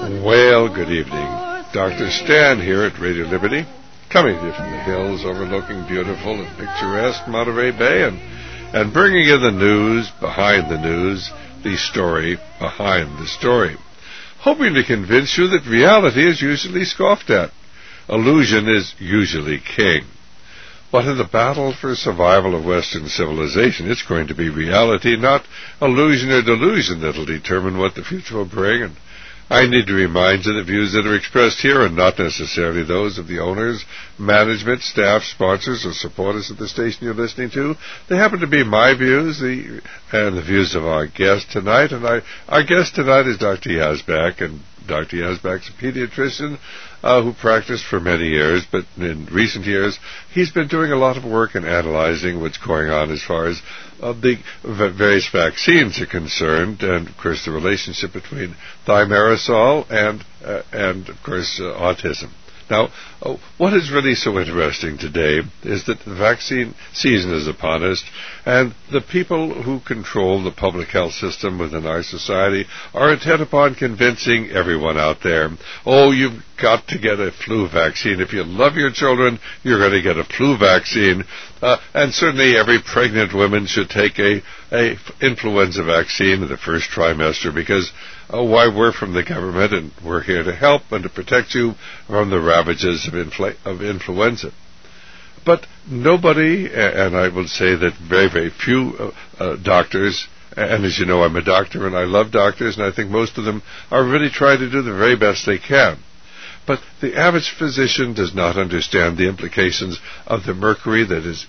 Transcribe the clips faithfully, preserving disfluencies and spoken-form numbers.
Well, good evening. Doctor Stan here at Radio Liberty, coming to you from the hills overlooking beautiful and picturesque Monterey Bay, and, and bringing you the news behind the news, the story behind the story. Hoping to convince you that reality is usually scoffed at. Illusion is usually king. But in the battle for survival of Western civilization, it's going to be reality, not illusion or delusion, that'll determine what the future will bring. And I need to remind you that views that are expressed here are not necessarily those of the owners, management, staff, sponsors, or supporters of the station you're listening to. They happen to be my views the, and the views of our guest tonight. And I, our guest tonight is Doctor Yazbek, and Doctor Yazbek's a pediatrician uh, who practiced for many years, but in recent years he's been doing a lot of work in analyzing what's going on as far as uh, the v- various vaccines are concerned, and of course the relationship between thimerosal and, uh, and of course, uh, autism. Now, uh, what is really so interesting today is that the vaccine season is upon us, and the people who control the public health system within our society are intent upon convincing everyone out there, oh, you've got to get a flu vaccine. If you love your children, you're going to get a flu vaccine. Uh, and certainly every pregnant woman should take a, a influenza vaccine in the first trimester, because uh, why, we're from the government and we're here to help and to protect you from the ravages of, infl- of influenza. But nobody, and I would say that very, very few uh, uh, doctors, and as you know, I'm a doctor and I love doctors, and I think most of them are really trying to do the very best they can. But the average physician does not understand the implications of the mercury that is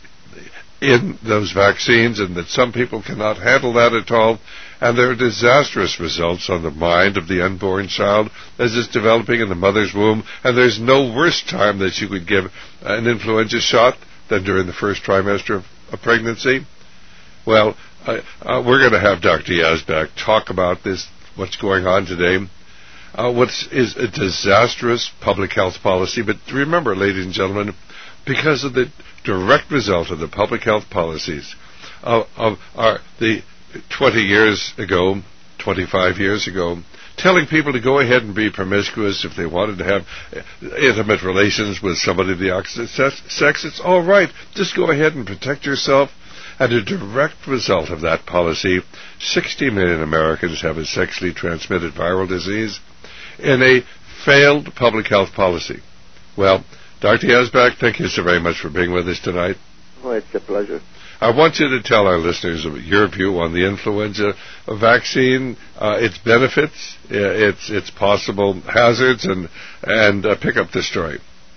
in those vaccines, and that some people cannot handle that at all, and there are disastrous results on the mind of the unborn child as it's developing in the mother's womb, and there's no worse time that you could give an influenza shot than during the first trimester of a pregnancy. Well, uh, uh, we're going to have Doctor Yazbek talk about this, what's going on today, uh, what is a disastrous public health policy. But remember, ladies and gentlemen, because of the direct result of the public health policies of, of our, the twenty years ago, twenty-five years ago, telling people to go ahead and be promiscuous if they wanted to have intimate relations with somebody of the opposite sex, it's all right. Just go ahead and protect yourself. And a direct result of that policy, sixty million Americans have a sexually transmitted viral disease in a failed public health policy. Well, Doctor Yazbek, thank you so very much for being with us tonight. Oh, it's a pleasure. I want you to tell our listeners your view on the influenza vaccine, uh, its benefits, uh, its its possible hazards, and and uh, pick up the story.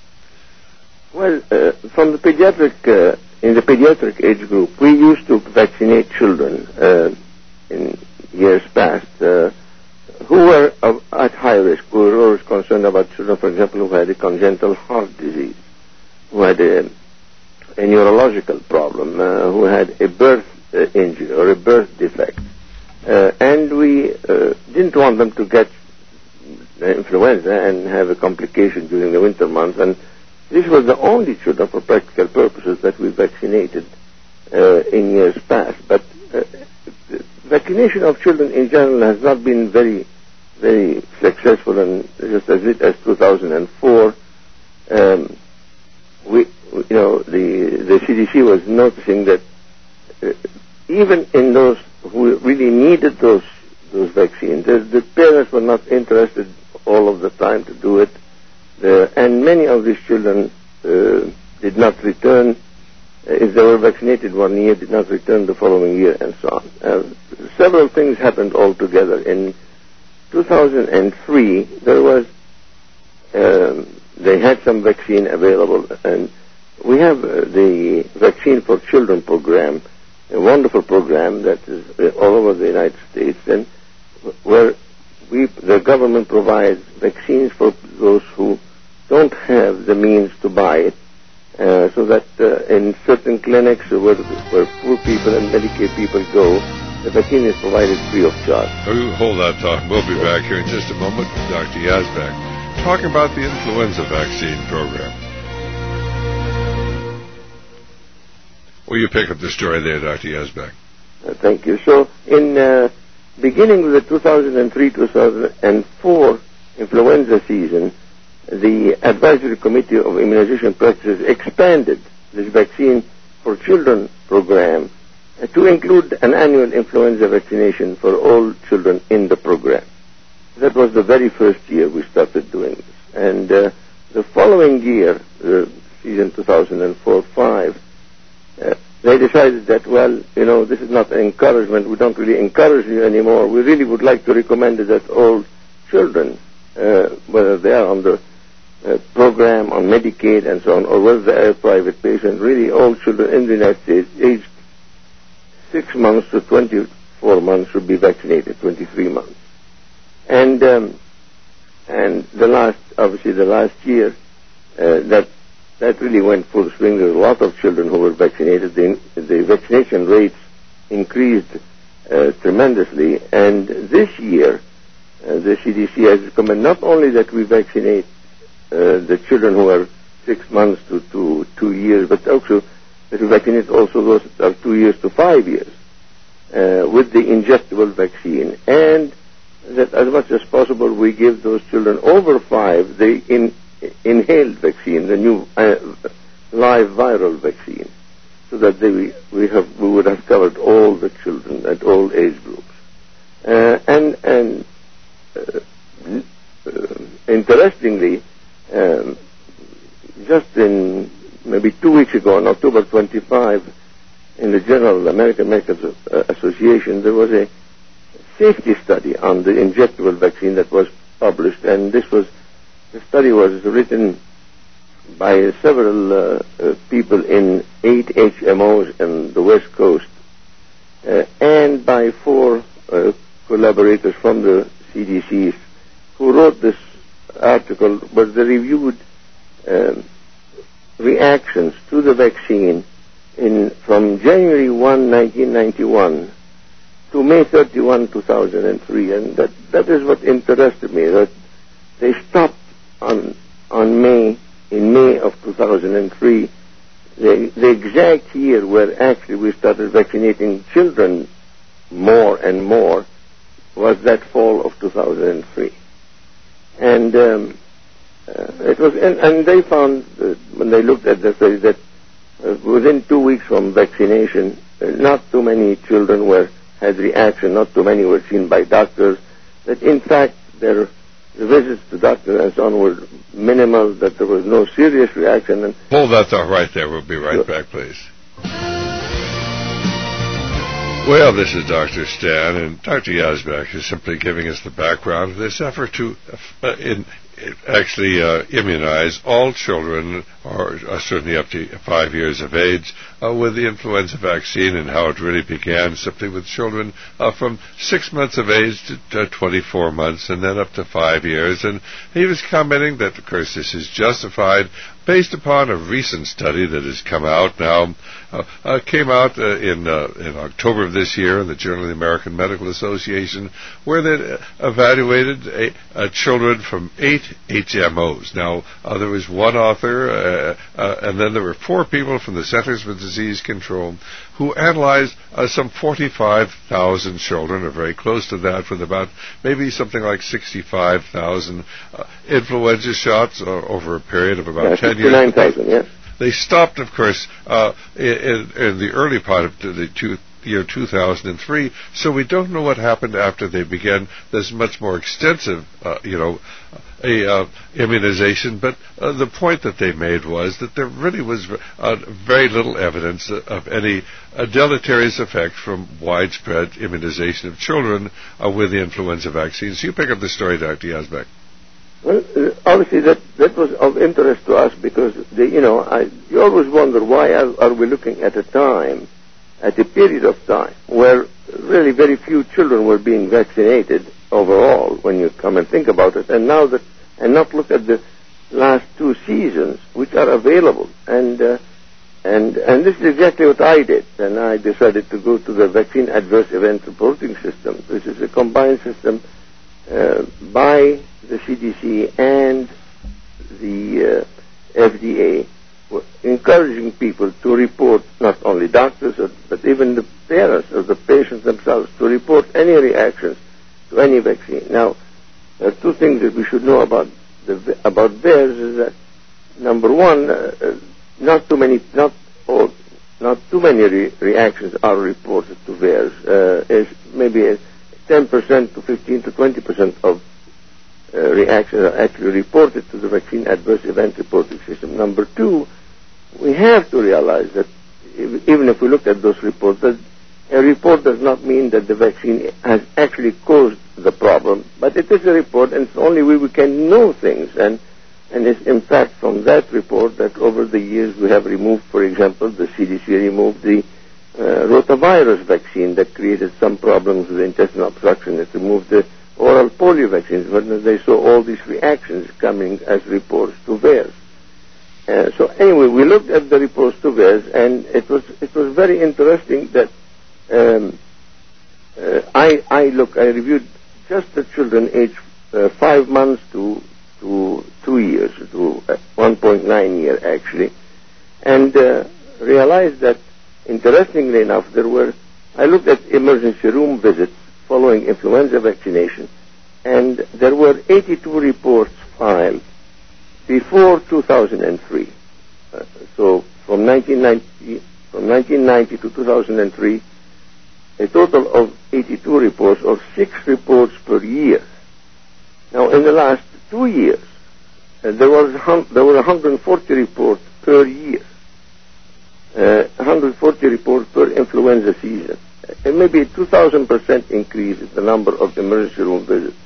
Well, uh, from the pediatric, uh, in the pediatric age group, we used to vaccinate children uh, in years past uh, who were uh, at high risk. We were always concerned about children, for example, who had a congenital heart disease, who had a a neurological problem, uh, who had a birth uh, injury or a birth defect. Uh, and we uh, didn't want them to get influenza and have a complication during the winter months. And this was the only children, for practical purposes, that we vaccinated uh, in years past. But uh, vaccination of children in general has not been very, very successful. And just as late as two thousand four, um, we You know, the the C D C was noticing that uh, even in those who really needed those those vaccines, the, the parents were not interested all of the time to do it, the, and many of these children uh, did not return. Uh, if they were vaccinated one year, did not return the following year, and so on. Uh, several things happened altogether. In two thousand three, there was um, they had some vaccine available, and we have uh, the Vaccine for Children program, a wonderful program that is uh, all over the United States, and where we, the government provides vaccines for those who don't have the means to buy it, uh, so that uh, in certain clinics where, where poor people and Medicaid people go, the vaccine is provided free of charge. Hold that thought. We'll be back here in just a moment with Doctor Yazbek talking about the influenza vaccine program. Will you pick up the story there, Doctor Yazbek? Uh, thank you. So, in uh, beginning with the two thousand three two thousand four influenza season, the Advisory Committee of Immunization Practices expanded this vaccine for children program uh, to include an annual influenza vaccination for all children in the program. That was the very first year we started doing this. And uh, the following year, the season two thousand four five, uh, they decided that, well, you know, this is not an encouragement. We don't really encourage you anymore. We really would like to recommend that all children, uh, whether they are on the uh, program, on Medicaid and so on, or whether they are private patients, really all children in the United States aged six months to twenty-four months should be vaccinated, twenty-three months. And um, and the last, obviously the last year, uh, that that really went full swing. There were a lot of children who were vaccinated. The, the vaccination rates increased uh, tremendously. And this year, uh, the C D C has recommended not only that we vaccinate uh, the children who are six months to, to two years, but also that we vaccinate also those that are two years to five years uh, with the injectable vaccine, and that as much as possible we give those children over five the in, inhaled vaccine, the new uh, live viral vaccine, so that they, we, we, have, we would have covered all the children at all age groups. Uh, and and uh, uh, interestingly, um, just in maybe two weeks ago, on October twenty-fifth, in the Journal of the American Medical Association, there was a safety study on the injectable vaccine that was published, and this was the study was written by several uh, uh, people in eight H M Os on the West Coast, uh, and by four uh, collaborators from the C D Cs who wrote this article, but they reviewed um, reactions to the vaccine in from January first, nineteen ninety-one to May thirty-first, two thousand three, and that, that is what interested me, that they stopped on on May, in May of two thousand three, the, the exact year where actually we started vaccinating children more and more was that fall of two thousand three. And um, uh, it was, and, and they found, uh, when they looked at the study, that uh, within two weeks from vaccination, uh, not too many children were had reaction, not too many were seen by doctors, that in fact their the visits to doctors and so on were minimal, that there was no serious reaction. And hold that thought right there. We'll be right sure. back, please. Well, this is Doctor Stan, and Doctor Yazbek is simply giving us the background of this effort to uh, in, actually uh, immunize all children, or uh, certainly up to five years of age, uh, with the influenza vaccine, and how it really began simply with children uh, from six months of age to uh, twenty-four months, and then up to five years. And he was commenting that, of course, this is justified based upon a recent study that has come out now, uh, uh, came out uh, in uh, in October of this year in the Journal of the American Medical Association, where they uh, evaluated a, uh, children from eight H M Os. Now, uh, there was one author, uh, uh, and then there were four people from the Centers for Disease Control who analyzed uh, some forty-five thousand children, or very close to that, with about maybe something like sixty-five thousand uh, influenza shots uh, over a period of about yeah, ten years. sixty-nine thousand, yes. They stopped, of course, uh, in, in the early part of the two, year two thousand three, so we don't know what happened after they began this much more extensive, uh, you know, a uh, immunization. But uh, the point that they made was that there really was uh, very little evidence of any uh, deleterious effect from widespread immunization of children uh, with the influenza vaccine. So you pick up the story, Doctor Yazbek. Well, uh, obviously that, that was of interest to us because, the, you know, I, you always wonder why are, are we looking at a time, at a period of time, where really very few children were being vaccinated overall, when you come and think about it, and now that, and not look at the last two seasons, which are available. And, uh, and, and this is exactly what I did, and I decided to go to the Vaccine Adverse Event Reporting System, which is a combined system uh, by the C D C and the uh, F D A, encouraging people to report, not only doctors, but even the parents or the patients themselves, to report any reactions to any vaccine. Now, there are two things that we should know about the, about VAERS is that, number one, uh, not too many, not all, not too many re- reactions are reported to VAERS. Uh, is maybe ten percent to fifteen to twenty percent of uh, reactions are actually reported to the vaccine adverse event reporting system. Number two, we have to realize that if, even if we look at those reports, that a report does not mean that the vaccine has actually caused the problem, but it is a report, and it's only we, we can know things. And and it's in fact from that report that over the years we have removed, for example, the C D C removed the uh, rotavirus vaccine that created some problems with intestinal obstruction. It removed the oral polio vaccines when they saw all these reactions coming as reports to VAERS. Uh, so anyway, we looked at the reports to VAERS, and it was it was very interesting that um, uh, I I look I reviewed just the children aged uh, five months to to two years to uh, one point nine year actually, and uh, realized that interestingly enough there were I looked at emergency room visits following influenza vaccination, and there were eighty-two reports filed before two thousand three. Uh, so from nineteen ninety from nineteen ninety to two thousand three, a total of eighty-two reports, or six reports per year. Now, in the last two years, uh, there was hum- there were one hundred forty reports per year, uh, one hundred forty reports per influenza season. Uh, maybe a two thousand percent increase in the number of emergency room visits.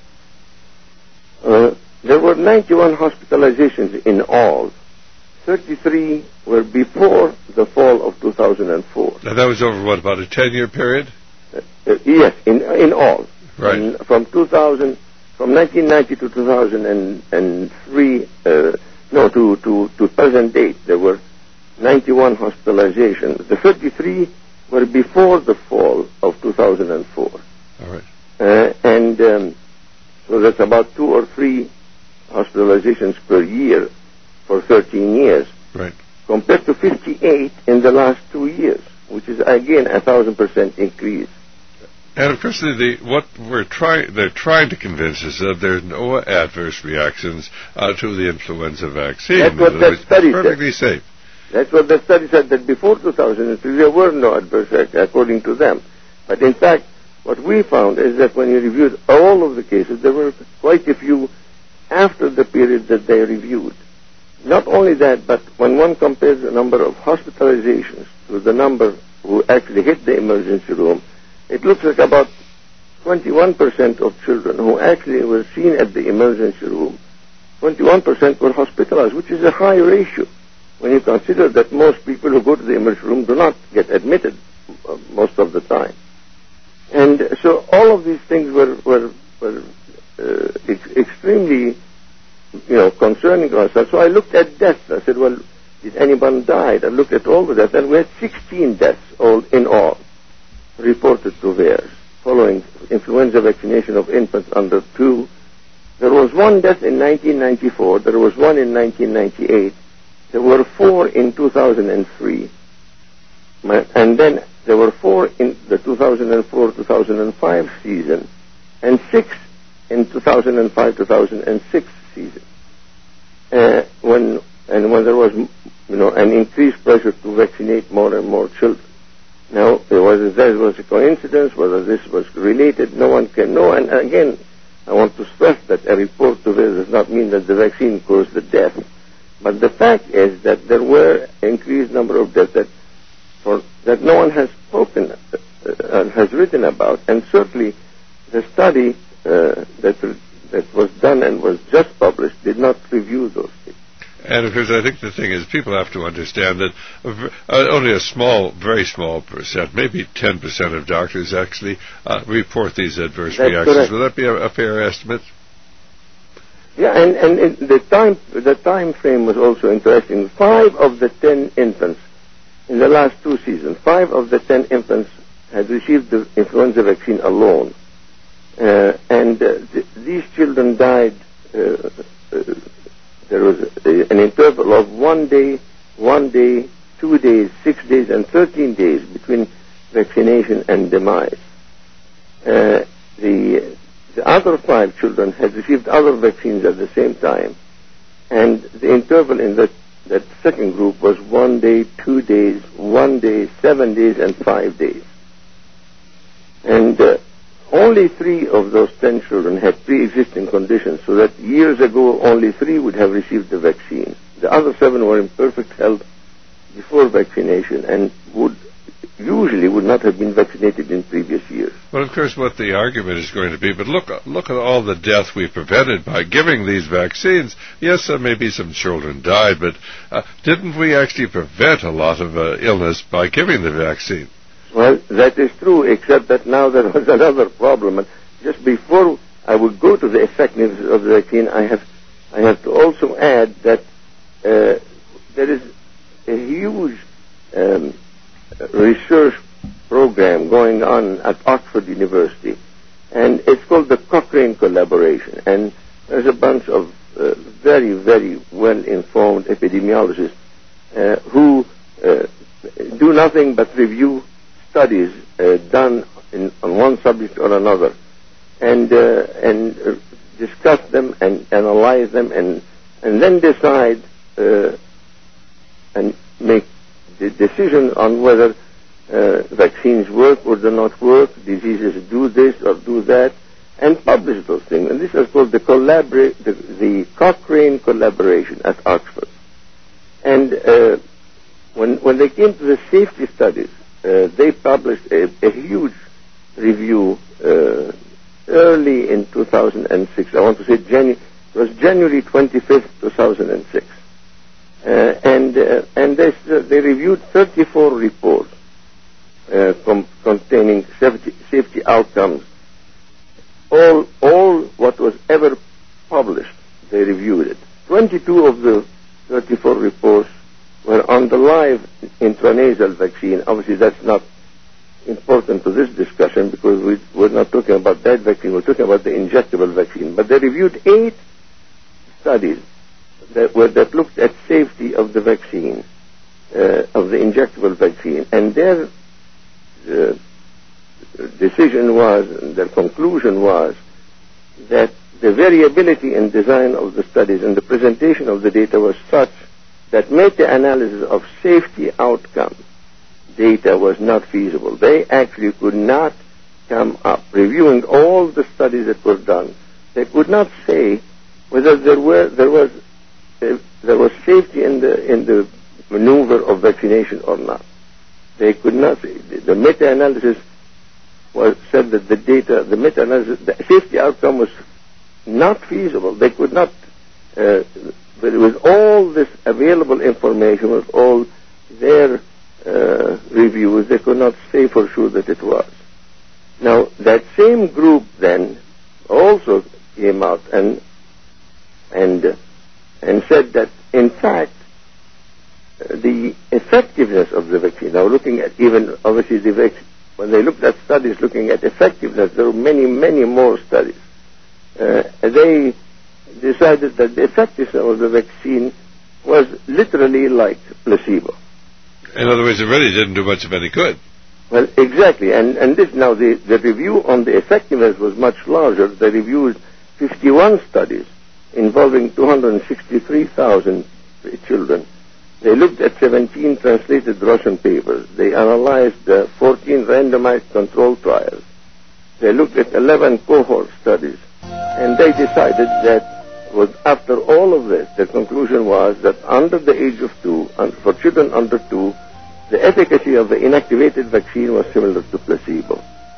Uh, There were ninety-one hospitalizations in all. thirty-three were before the fall of two thousand four. Now that was over, what, about a ten-year period? Uh, uh, yes, in in all. Right. And from two thousand, from nineteen ninety to two thousand three, uh, no, to, to, to present date, there were ninety-one hospitalizations. The thirty-three were before the fall of two thousand four. All right. Uh, and um, so that's about two or three hospitalizations per year for thirteen years, right, compared to fifty-eight in the last two years, which is again a thousand percent increase. And of course, the, the, what we're trying they're trying to convince us of, there's no adverse reactions uh, to the influenza vaccine. That's what that study it's perfectly said. safe. That's what the study said, that before two thousand three there were no adverse reactions according to them. But in fact, what we found is that when you reviewed all of the cases, there were quite a few after the period that they reviewed. Not only that, but when one compares the number of hospitalizations to the number who actually hit the emergency room, it looks like about twenty-one percent of children who actually were seen at the emergency room, twenty-one percent were hospitalized, which is a high ratio when you consider that most people who go to the emergency room do not get admitted uh, most of the time. And so all of these things were, were, were Uh, ex- extremely, you know, concerning to us. So I looked at deaths. I said, well, did anyone die? I looked at all the deaths, and we had sixteen deaths all in all reported to VAERS following influenza vaccination of infants under two. There was one death in nineteen ninety-four. There was one in nineteen ninety-eight. There were four in two thousand three. And then there were four in the two thousand four two thousand five season, and six in two thousand five two thousand six season, uh, when and when there was, you know, an increased pressure to vaccinate more and more children. Now, whether that was a coincidence, whether this was related, no one can know. And again, I want to stress that a report to this does not mean that the vaccine caused the death, but the fact is that there were increased number of deaths that for that no one has spoken, uh, has written about, and certainly the study. Uh, that that was done and was just published did not review those things. And of course, I think the thing is, people have to understand that uh, only a small, very small percent, maybe ten percent of doctors actually uh, report these adverse That's reactions. correct. Would that be a, a fair estimate? Yeah, and and it, the time the time frame was also interesting. Five of the ten infants in the last two seasons, five of the ten infants had received the influenza vaccine alone. Uh, and uh, th- these children died, uh, uh, there was a, an interval of one day, one day, two days, six days, and thirteen days between vaccination and demise. Uh, the the other five children had received other vaccines at the same time, and the interval in that, that second group was one day, two days, one day, seven days, and five days. And uh, only three of those ten children had pre-existing conditions, so that years ago only three would have received the vaccine. The other seven were in perfect health before vaccination and would usually would not have been vaccinated in previous years. Well, of course, what the argument is going to be, but look, look at all the death we prevented by giving these vaccines. Yes, uh, maybe some children died, but uh, didn't we actually prevent a lot of uh, illness by giving the vaccine? Well, that is true, except that now there was another problem. And just before I would go to the effectiveness of the vaccine, I have, I have to also add that uh, there is a huge um, research program going on at Oxford University, and it's called the Cochrane Collaboration, and there's a bunch of uh, very, very well-informed epidemiologists uh, who uh, do nothing but review studies uh, done in, on one subject or another, and uh, and uh, discuss them and analyze them, and and then decide uh, and make the decision on whether uh, vaccines work or do not work, diseases do this or do that, and publish those things. And this is called the, collabora- the, the Cochrane Collaboration at Oxford. And uh, when, when they came to the safety studies, uh, they published a, a huge review uh, early in two thousand six. I want to say Janu- it was January twenty-fifth, two thousand six. Uh, and uh, and they, uh, they reviewed thirty-four reports uh, com- containing safety, safety outcomes. All all what was ever published, they reviewed it. twenty-two of the thirty-four reports were on the live intranasal vaccine. Obviously, that's not important to this discussion because we, we're not talking about that vaccine. We're talking about the injectable vaccine. But they reviewed eight studies that were that looked at safety of the vaccine, uh, of the injectable vaccine, and their uh, decision was, and their conclusion was, that the variability in design of the studies and the presentation of the data was such that meta-analysis of safety outcome data was not feasible. They actually could not come up, reviewing all the studies that were done, they could not say whether there were there was uh, there was safety in the in the maneuver of vaccination or not. They could not say. The, the meta-analysis was said that the data, the meta-analysis, the safety outcome was not feasible. They could not. Uh, but with all this available information, with all their uh, reviews, they could not say for sure that it was. Now, that same group then also came out and and uh, and said that in fact uh, the effectiveness of the vaccine. Now, looking at even obviously the vac- when they looked at studies looking at effectiveness, there were many many more studies. Uh, they decided that the effectiveness of the vaccine was literally like placebo. In other words, it really didn't do much of any good. Well, exactly, and and this now the, the review on the effectiveness was much larger. They reviewed fifty-one studies involving two hundred sixty-three thousand children. They looked at seventeen translated Russian papers. They analyzed uh, fourteen randomized control trials. They looked at eleven cohort studies, and they decided that was after all of this, the conclusion was that under the age of two, and for children under two, the efficacy of the inactivated vaccine was similar to placebo.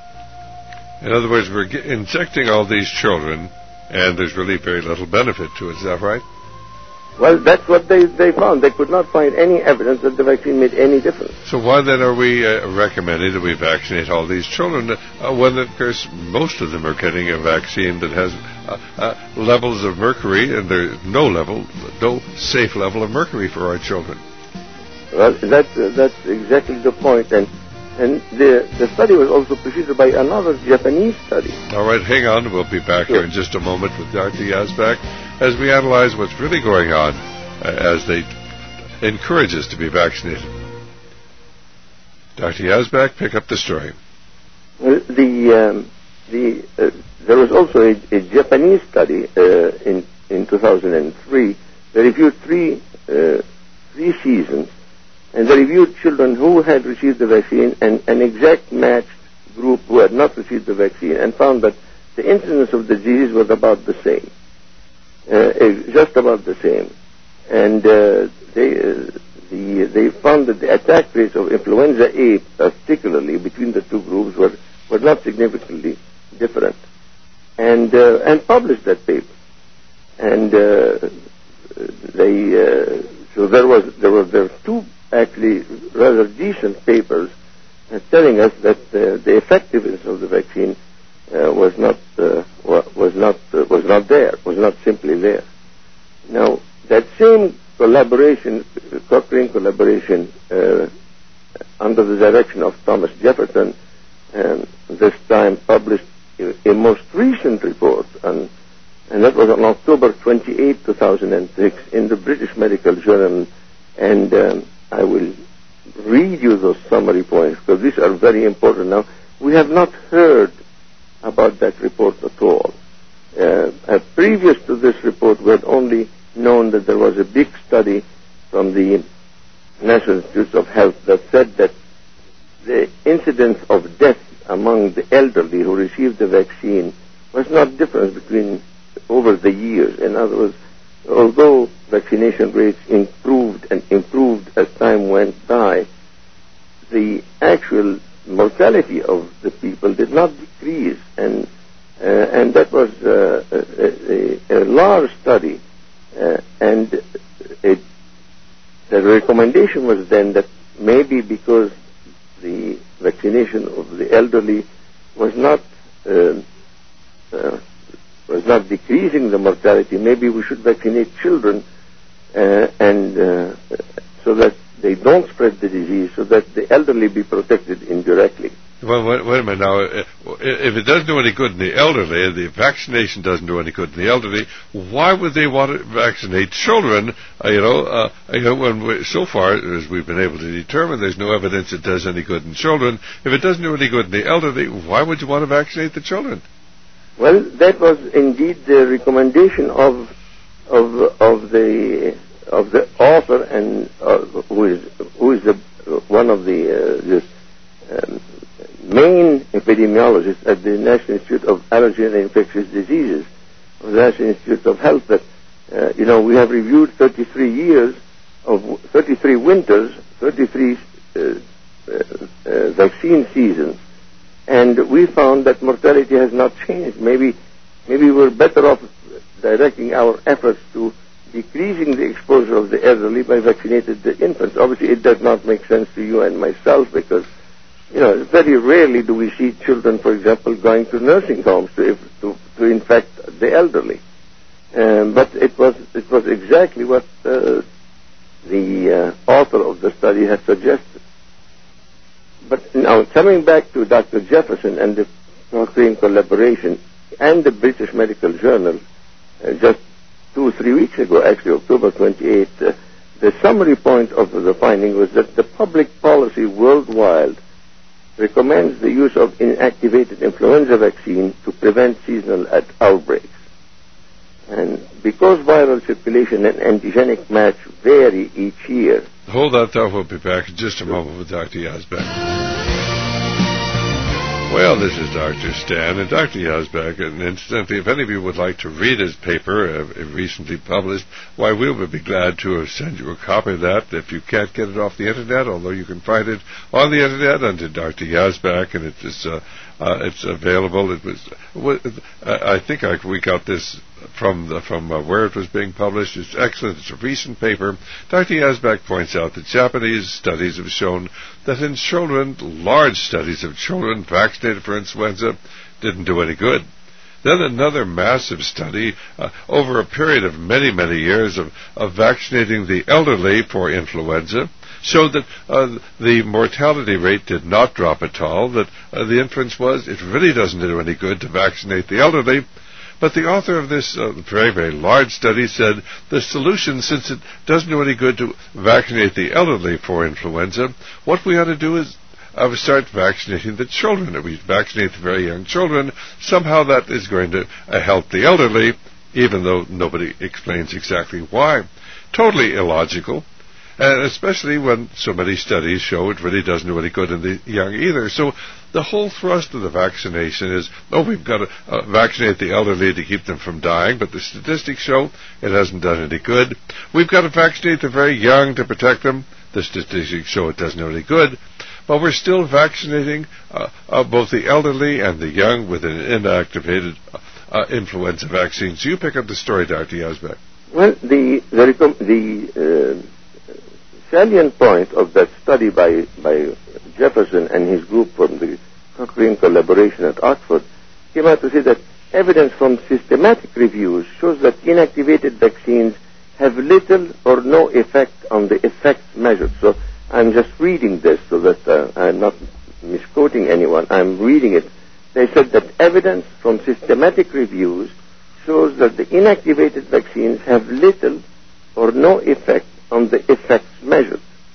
In other words, we're ge- injecting all these children, and there's really very little benefit to it. Is that right? Well, that's what they, they found. They could not find any evidence that the vaccine made any difference. So why then are we uh, recommending that we vaccinate all these children uh, when, of course, most of them are getting a vaccine that has uh, uh, levels of mercury, and there's no level, no safe level of mercury for our children? Well, that's, uh, that's exactly the point. And, and the, the study was also preceded by another Japanese study. All right, hang on. We'll be back sure. here in just a moment with Doctor Yazbek as we analyze what's really going on uh, as they encourage us to be vaccinated. Doctor Yazbek, pick up the story. Well, the um, the uh, there was also a, a Japanese study uh, in in two thousand three. They reviewed three uh, three seasons, and they reviewed children who had received the vaccine and an exact matched group who had not received the vaccine, and found that the incidence of the disease was about the same, uh, just about the same, and uh, they. Uh, The, they found that the attack rates of influenza A, particularly between the two groups, were, were not significantly different, and uh, and published that paper. And uh, they uh, so there was there were there were two actually rather decent papers uh, telling us that uh, the effectiveness of the vaccine uh, was not uh, was not uh, was not there, was not simply there. Now that same collaboration, Cochrane collaboration, uh, under the direction of Thomas Jefferson, um, this time published a, a most recent report, on, and that was on October twenty-eighth, two thousand six, in the British Medical Journal, and um, I will read you those summary points, because these are very important. Now, we have not heard about that report at all. Uh, uh, previous to this report, we had only known that there was a big study from the National Institutes of Health that said that the incidence of death among the elderly who received the vaccine was not different between over the years. In other words, although vaccination rates improved and improved as time went by, the actual mortality of the people did not decrease, and uh, and that was uh, a, a, a large study. Uh, and it, the recommendation was then that maybe because the vaccination of the elderly was not uh, uh, was not decreasing the mortality, maybe we should vaccinate children uh, and uh, so that they don't spread the disease, so that the elderly be protected indirectly. Well, wait, wait a minute now. If it doesn't do any good in the elderly, the vaccination doesn't do any good in the elderly, why would they want to vaccinate children? Uh, you know, uh, you know, when we, so far as we've been able to determine, there's no evidence it does any good in children. If it doesn't do any good in the elderly, why would you want to vaccinate the children? Well, that was indeed the recommendation of of of the of the author, and uh, who is who is the one of the uh, this. Um, main epidemiologist at the National Institute of Allergy and Infectious Diseases, of the National Institute of Health, that, uh, you know, we have reviewed thirty-three years of thirty-three winters, thirty-three uh, uh, uh, vaccine seasons, and we found that mortality has not changed. Maybe, maybe we're better off directing our efforts to decreasing the exposure of the elderly by vaccinating the infants. Obviously, it does not make sense to you and myself, because you know, very rarely do we see children, for example, going to nursing homes to to, to infect the elderly. Um, but it was it was exactly what uh, the uh, author of the study had suggested. But now, coming back to Doctor Jefferson and the Cochrane collaboration and the British Medical Journal, uh, just two or three weeks ago, actually October twenty-eighth, uh, the summary point of the finding was that the public policy worldwide recommends the use of inactivated influenza vaccine to prevent seasonal outbreaks. And because viral circulation and antigenic match vary each year. Hold that thought. We'll be back in just a moment with Doctor Yazbek. Well, this is Doctor Stan and Doctor Yazbek, and incidentally, if any of you would like to read his paper, uh, recently published, why, we will be glad to send you a copy of that if you can't get it off the Internet, although you can find it on the Internet under Doctor Yazbek, and it is, uh, uh, it's available. It was, uh, I think I, we got this from the, from uh, where it was being published. It's excellent. It's a recent paper. Doctor Yazbek points out that Japanese studies have shown that in children, large studies of children vaccinated for influenza didn't do any good. Then another massive study uh, over a period of many, many years of, of vaccinating the elderly for influenza showed that uh, the mortality rate did not drop at all, that uh, the inference was it really doesn't do any good to vaccinate the elderly. But the author of this uh, very, very large study said the solution, since it doesn't do any good to vaccinate the elderly for influenza, what we ought to do is uh, start vaccinating the children. If we vaccinate the very young children, somehow that is going to uh, help the elderly, even though nobody explains exactly why. Totally illogical. And especially when so many studies show it really doesn't do any good in the young either. So the whole thrust of the vaccination is, oh, we've got to uh, vaccinate the elderly to keep them from dying, but the statistics show it hasn't done any good. We've got to vaccinate the very young to protect them. The statistics show it doesn't do any good. But we're still vaccinating uh, uh, both the elderly and the young with an inactivated uh, influenza vaccine. So you pick up the story, Doctor Yazbek. Well, the the, the uh, salient point of that study by, by Jefferson and his group from the Cochrane collaboration at Oxford came out to say that evidence from systematic reviews shows that inactivated vaccines have little or no effect on the effects measured. So I'm just reading this so that uh, I'm not misquoting anyone. I'm reading it. They said that evidence from systematic reviews shows that the inactivated vaccines have little or no effect on the effects measured.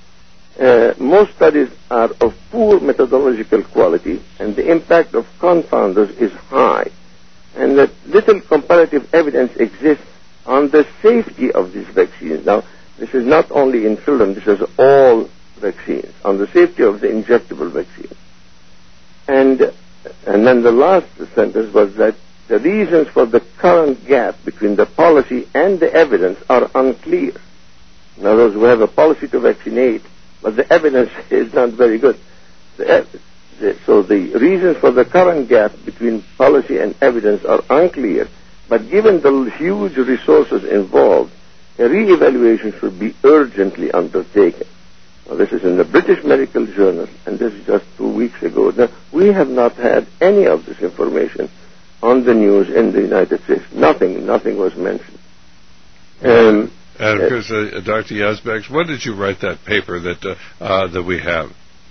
Uh, most studies are of poor methodological quality, and the impact of confounders is high, and that little comparative evidence exists on the safety of these vaccines. Now, this is not only in children, this is all vaccines, on the safety of the injectable vaccine. And, and then the last sentence was that the reasons for the current gap between the policy and the evidence are unclear. In other words, we have a policy to vaccinate, but the evidence is not very good. The, the, so the reasons for the current gap between policy and evidence are unclear, but given the huge resources involved, a re-evaluation should be urgently undertaken. Now, this is in the British Medical Journal, and this is just two weeks ago. Now, we have not had any of this information on the news in the United States. Nothing, nothing was mentioned. Um, And of course, uh, Doctor Yazbek, when did you write that paper that uh, uh, that we have?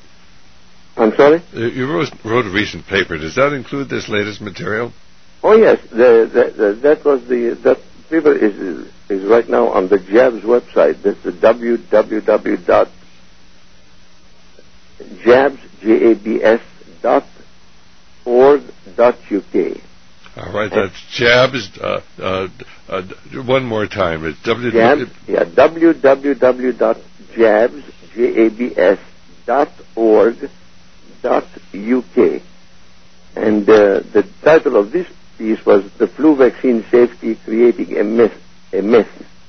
I'm sorry? Uh, you wrote, wrote a recent paper. Does that include this latest material? Oh yes, the, the, the, that was the that paper is is right now on the JABS website. That's the w w w dot jabs j a b s dot org dot u k. All right, that's Jabs. Uh, uh, uh, one more time, it's w Jabs, yeah, w w w dot jabs j a b s dot org dot u k, and uh, the title of this piece was "The Flu Vaccine Safety Creating a Myth." A myth.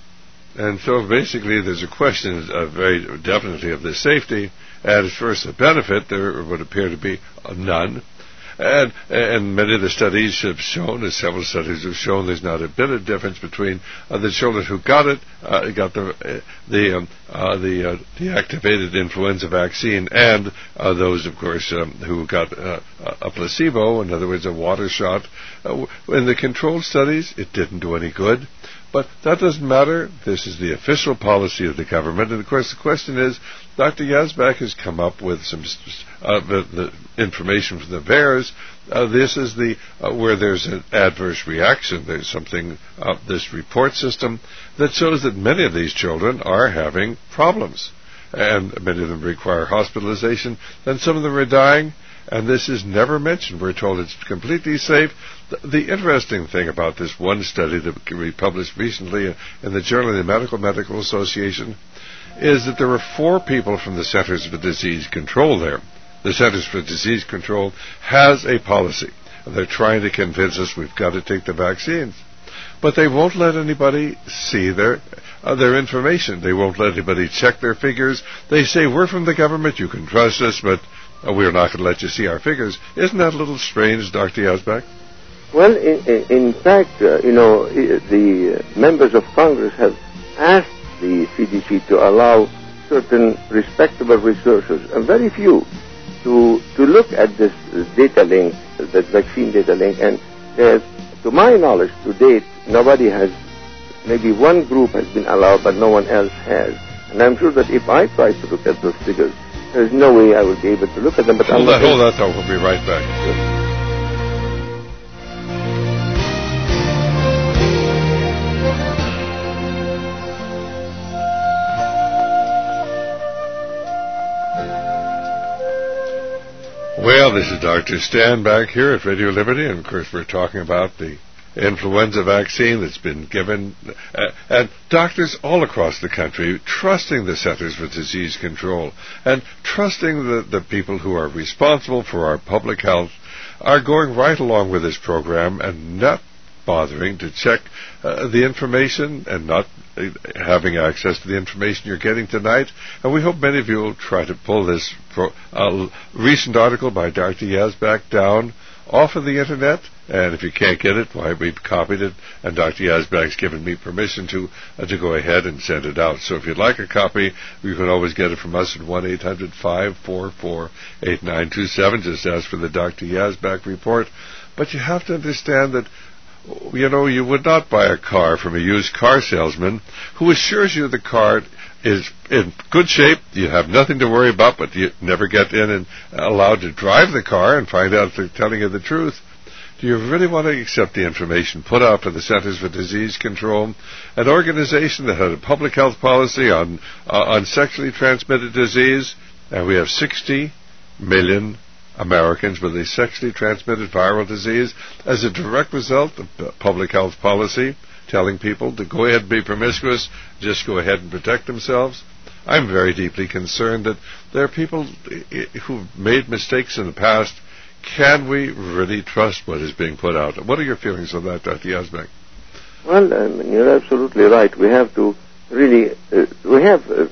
And so basically, there's a question, uh, very definitely, of the safety, and as far as the benefit, there would appear to be uh, none. And, and many of the studies have shown, as several studies have shown, there's not a bit of difference between uh, the children who got it, uh, got the uh, the um, uh, the uh, deactivated influenza vaccine, and uh, those, of course, um, who got uh, a placebo, in other words, a water shot. Uh, in the controlled studies, it didn't do any good. But that doesn't matter. This is the official policy of the government. And, of course, the question is, Doctor Yazbek has come up with some uh, the, the information from the V A E R S. Uh, this is the uh, where there's an adverse reaction. There's something, uh, this report system, that shows that many of these children are having problems. And many of them require hospitalization. Then some of them are dying. And this is never mentioned. We're told it's completely safe. The, the interesting thing about this one study that we published recently in the Journal of the Medical Medical Association is that there were four people from the Centers for Disease Control there. The Centers for Disease Control has a policy. They're trying to convince us we've got to take the vaccines. But they won't let anybody see their uh, their information. They won't let anybody check their figures. They say, we're from the government, you can trust us, but uh, we're not going to let you see our figures. Isn't that a little strange, Doctor Yazbek? Well, in, in fact, uh, you know, the members of Congress have asked the C D C to allow certain respectable researchers, and very few, to to look at this data link, that vaccine data link, and uh, to my knowledge, to date, nobody has, maybe one group has been allowed, but no one else has. And I'm sure that if I try to look at those figures, there's no way I will be able to look at them. But hold that, hold that thought. We'll be right back. Sure. this is Doctor Stan back here at Radio Liberty, and of course we're talking about the influenza vaccine that's been given, uh, and doctors all across the country trusting the Centers for Disease Control and trusting the, the people who are responsible for our public health are going right along with this program and not bothering to check uh, the information and not uh, having access to the information you're getting tonight. And we hope many of you will try to pull this pro- uh, recent article by Doctor Yazbek down off of the internet, and if you can't get it, why, we've copied it, and Doctor Yazbek's given me permission to uh, to go ahead and send it out. So if you'd like a copy, you can always get it from us at one eight hundred five four four eight nine two seven. Just ask for the Doctor Yazbek report. But you have to understand that, you know, you would not buy a car from a used car salesman who assures you the car is in good shape, you have nothing to worry about, but you never get in and allowed to drive the car and find out if they're telling you the truth. Do you really want to accept the information put out by the Centers for Disease Control, an organization that had a public health policy on uh, on sexually transmitted disease, and we have sixty million Americans with a sexually transmitted viral disease as a direct result of public health policy telling people to go ahead and be promiscuous, just go ahead and protect themselves? I'm very deeply concerned that there are people who've made mistakes in the past. Can we really trust what is being put out? What are your feelings on that, Doctor Yazbek? Well, um, you're absolutely right. We have to really, uh, we have, uh,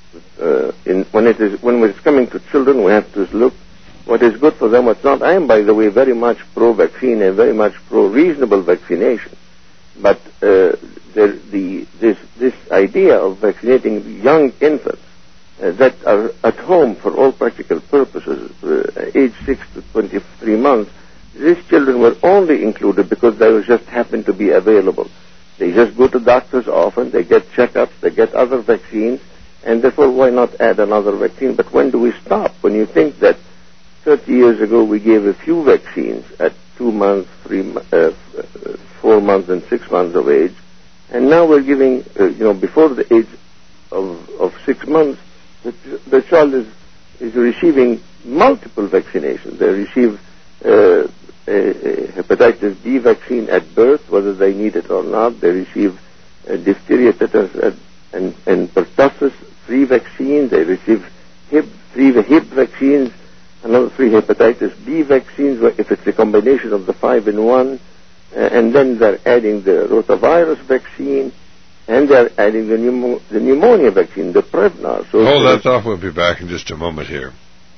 uh, in, when it is when it's coming to children, we have to look what is good for them, what's not. I am, by the way, very much pro-vaccine and very much pro-reasonable vaccination. But uh, the, the, this, this idea of vaccinating young infants uh, that are at home for all practical purposes, uh, age six to twenty-three months, these children were only included because they just happened to be available. They just go to doctors often, they get checkups, they get other vaccines, and therefore why not add another vaccine? But when do we stop? When you think that thirty years ago we gave a few vaccines at two months, three, uh, four months, and six months of age, and now we're giving, uh, you know, before the age of, of six months, the, the child is, is receiving multiple vaccinations. They receive uh, a, a hepatitis B vaccine at birth, whether they need it or not. They receive uh, diphtheria, tetanus, and, and pertussis, three vaccines. They receive hip, three hip vaccines, another three hepatitis B vaccines, if it's a combination of the five in one, uh, and then they're adding the rotavirus vaccine, and they're adding the, pneumo- the pneumonia vaccine, the Prevnar. So hold that thought. We'll be back in just a moment here.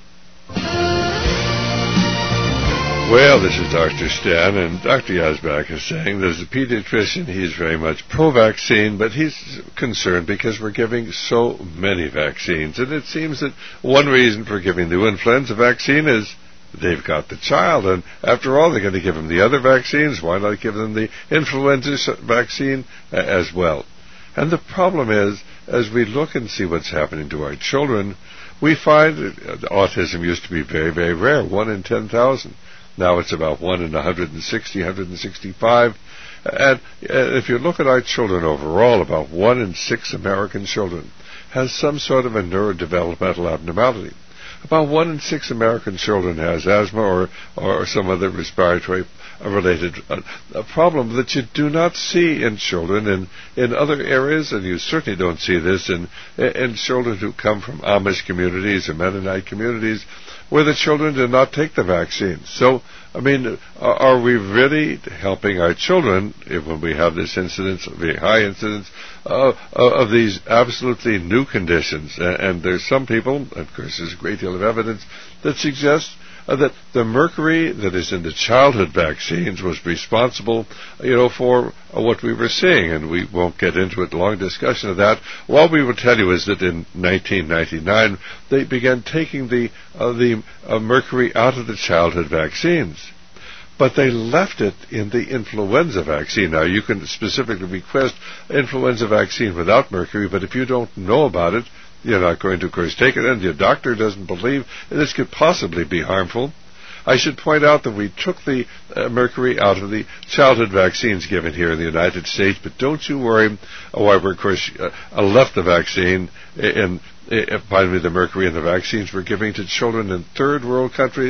Well, this is Doctor Stan, and Doctor Yazbek is saying that as a pediatrician, he's very much pro-vaccine, but he's concerned because we're giving so many vaccines. And it seems that one reason for giving the influenza vaccine is they've got the child, and after all, they're going to give them the other vaccines. Why not give them the influenza vaccine uh, as well? And the problem is, as we look and see what's happening to our children, we find that autism used to be very, very rare, one in ten thousand. Now it's about one in one hundred sixty, one hundred sixty-five. And if you look at our children overall, about one in six American children has some sort of a neurodevelopmental abnormality. About one in six American children has asthma or, or some other respiratory-related uh, a problem that you do not see in children in, in other areas, and you certainly don't see this in, in children who come from Amish communities or Mennonite communities, where the children do not take the vaccine. So, I mean, are we really helping our children if when we have this incidence, the high incidence uh, of these absolutely new conditions? And there's some people, of course there's a great deal of evidence that suggests uh, that the mercury that is in the childhood vaccines was responsible, you know, for uh, what we were seeing, and we won't get into a long discussion of that. What we will tell you is that in nineteen ninety-nine, they began taking the, uh, the uh, mercury out of the childhood vaccines. But they left it in the influenza vaccine. Now, you can specifically request influenza vaccine without mercury, but if you don't know about it, you're not going to, of course, take it, and your doctor doesn't believe this could possibly be harmful. I should point out that we took the uh, mercury out of the childhood vaccines given here in the United States, but don't you worry. However, of course, uh, left the vaccine in, in, pardon me, the mercury in the vaccines we're giving to children in third world countries.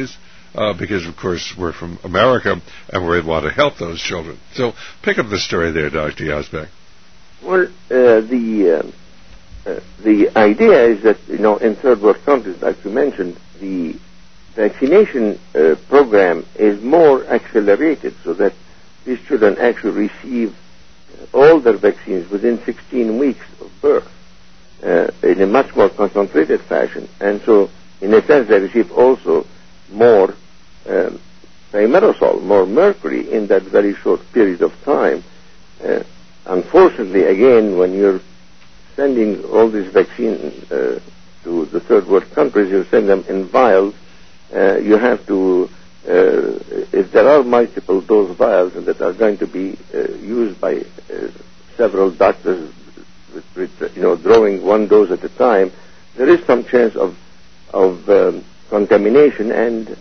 uh, because, of course, we're from America and we want to help those children. So pick up the story there, Doctor Yazbek. Well, uh, the uh, uh, the idea is that, you know, in third world countries, like you mentioned, the vaccination uh, program is more accelerated so that these children actually receive all their vaccines within sixteen weeks of birth uh, in a much more concentrated fashion. And so, in a sense, they receive also more um, thimerosal, more mercury in that very short period of time. Uh, unfortunately, again, when you're sending all these vaccines uh, to the third world countries, you send them in vials. Uh, you have to, uh, if there are multiple dose vials and that are going to be uh, used by uh, several doctors, with, with, you know, drawing one dose at a time, there is some chance of of um, contamination, and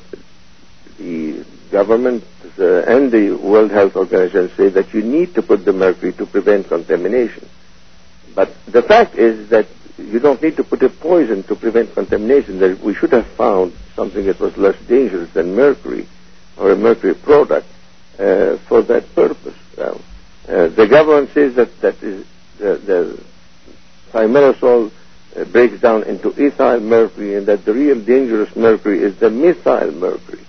the government uh, and the World Health Organization say that you need to put the mercury to prevent contamination. But the fact is that you don't need to put a poison to prevent contamination. That we should have found something that was less dangerous than mercury or a mercury product uh, for that purpose. Well, uh, the government says that that is the, the thimerosal uh, breaks down into ethyl mercury, and that the real dangerous mercury is the methyl mercury,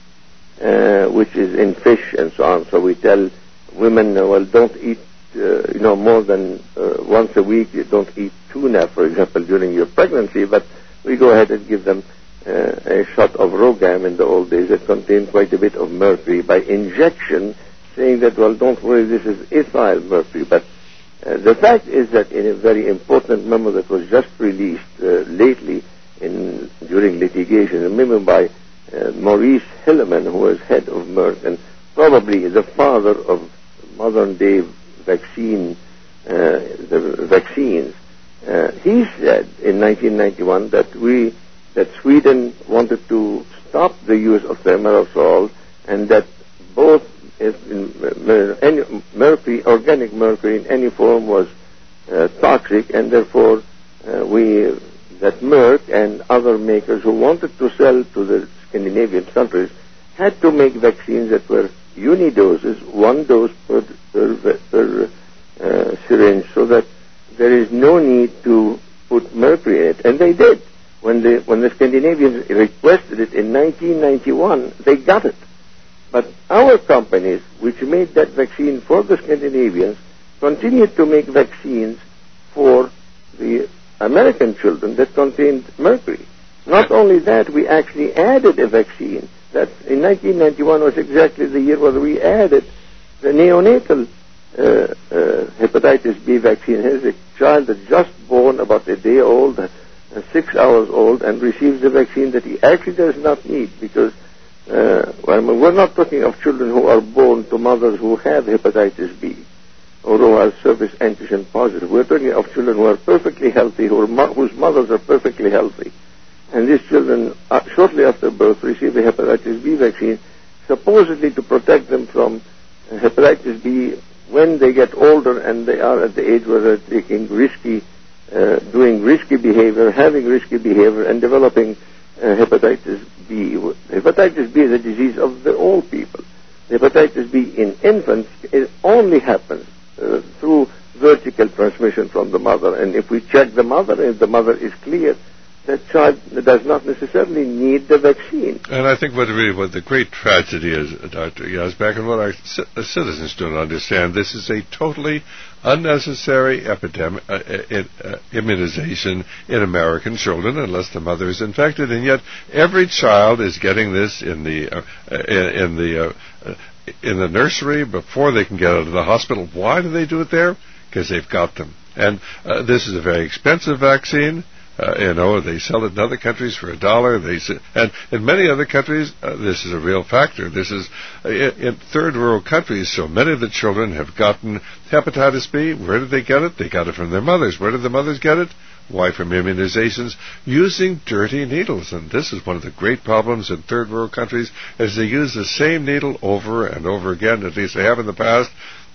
uh, which is in fish and so on. So we tell women, uh, well, don't eat Uh, you know, more than uh, once a week. You don't eat tuna, for example, during your pregnancy, but we go ahead and give them uh, a shot of Rogam in the old days that contained quite a bit of mercury by injection, saying that, well, don't worry, this is ethyl mercury. But uh, the fact is that in a very important memo that was just released uh, lately in during litigation, a memo by uh, Maurice Hilleman, who was head of Merck and probably the father of modern-day vaccine, uh, the vaccines. Uh, he said in nineteen ninety-one that we, that Sweden wanted to stop the use of thimerosal, and that both if in, uh, any mercury, organic mercury in any form was uh, toxic, and therefore uh, we, that Merck and other makers who wanted to sell to the Scandinavian countries had to make vaccines that were unidoses, one dose per, per, per uh, syringe, so that there is no need to put mercury in it. And they did. When the, when the Scandinavians requested it in nineteen ninety-one, they got it. But our companies, which made that vaccine for the Scandinavians, continued to make vaccines for the American children that contained mercury. Not only that, we actually added a vaccine. That in nineteen ninety-one was exactly the year where we added the neonatal uh, uh, hepatitis B vaccine. Here's a child that's just born, about a day old, uh, six hours old, and receives the vaccine that he actually does not need, because uh, well, we're not talking of children who are born to mothers who have hepatitis B or who are surface antigen positive. We're talking of children who are perfectly healthy, who are mo- whose mothers are perfectly healthy. And these children, uh, shortly after birth, receive a hepatitis B vaccine, supposedly to protect them from uh, hepatitis B when they get older and they are at the age where they're taking risky, uh, doing risky behavior, having risky behavior, and developing uh, hepatitis B. Hepatitis B is a disease of the old people. Hepatitis B in infants, it only happens uh, through vertical transmission from the mother. And if we check the mother, if the mother is clear, that child does not necessarily need the vaccine. And I think what really what the great tragedy is, Doctor Yazbek, and what our c- citizens don't understand, this is a totally unnecessary epidemic, uh, uh, immunization in American children unless the mother is infected, and yet every child is getting this in the uh, in, in the uh, in the nursery before they can get out of the hospital. Why do they do it there? Because they've got them, and uh, this is a very expensive vaccine. Uh, you know, they sell it in other countries for a dollar. They and in many other countries, uh, this is a real factor. This is uh, in third world countries. So many of the children have gotten hepatitis B. Where did they get it? They got it from their mothers. Where did the mothers get it? Why, from immunizations using dirty needles. And this is one of the great problems in third world countries, as they use the same needle over and over again. At least they have in the past.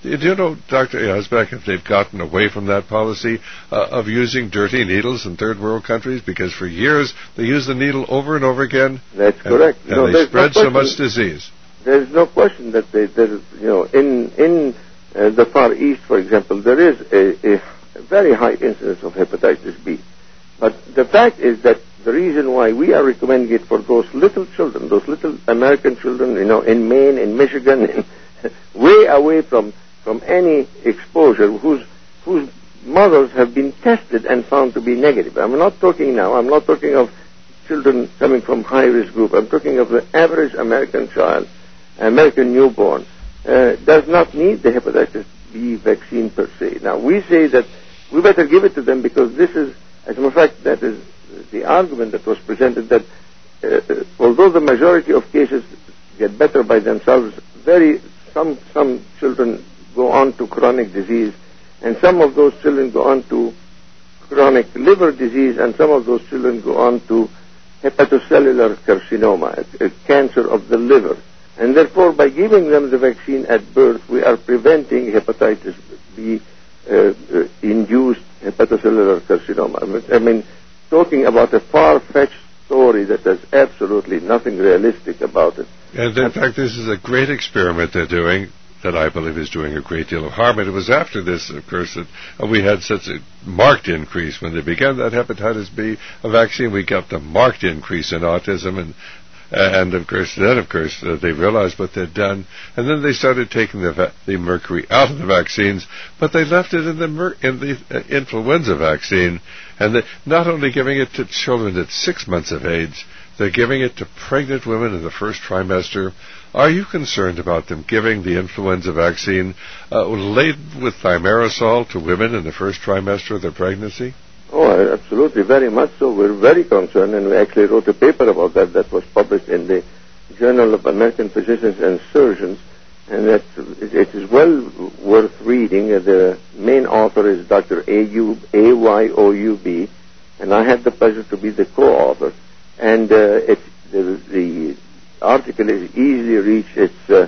Do you know, Doctor Yazbek, if they've gotten away from that policy uh, of using dirty needles in third world countries? Because for years they used the needle over and over again. That's and, correct. And no, they spread no so much disease. There's no question that they, there is, you know, in in uh, the Far East, for example, there is a, a very high incidence of hepatitis B. But the fact is that the reason why we are recommending it for those little children, those little American children, you know, in Maine, in Michigan, in, way away from from any exposure, whose whose mothers have been tested and found to be negative. I'm not talking now. I'm not talking of children coming from high-risk group. I'm talking of the average American child, American newborn, uh, does not need the hepatitis B vaccine per se. Now, we say that we better give it to them because this is, as a matter of fact, that is the argument that was presented, that uh, although the majority of cases get better by themselves, very some some children go on to chronic disease, and some of those children go on to chronic liver disease, and some of those children go on to hepatocellular carcinoma, a, a cancer of the liver. And therefore, by giving them the vaccine at birth, we are preventing hepatitis B uh, uh, induced hepatocellular carcinoma. I mean, talking about a far-fetched story that has absolutely nothing realistic about it. And in fact, this is a great experiment they're doing that I believe is doing a great deal of harm. And it was after this, of course, that we had such a marked increase. When they began that hepatitis B vaccine, we got the marked increase in autism. And, and of course, then, of course, uh, they realized what they'd done. And then they started taking the, va- the mercury out of the vaccines, but they left it in the, mer- in the uh, influenza vaccine. And they, not only giving it to children at six months of age, they're giving it to pregnant women in the first trimester. Are you concerned about them giving the influenza vaccine uh, laden with thimerosal to women in the first trimester of their pregnancy? Oh, absolutely, very much so. We're very concerned, and we actually wrote a paper about that that was published in the Journal of American Physicians and Surgeons, and that it is well worth reading. The main author is Doctor A Y O U B, and I had the pleasure to be the co-author. And uh, it's, the, the article is easily reached. It's uh,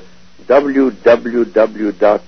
w w w dot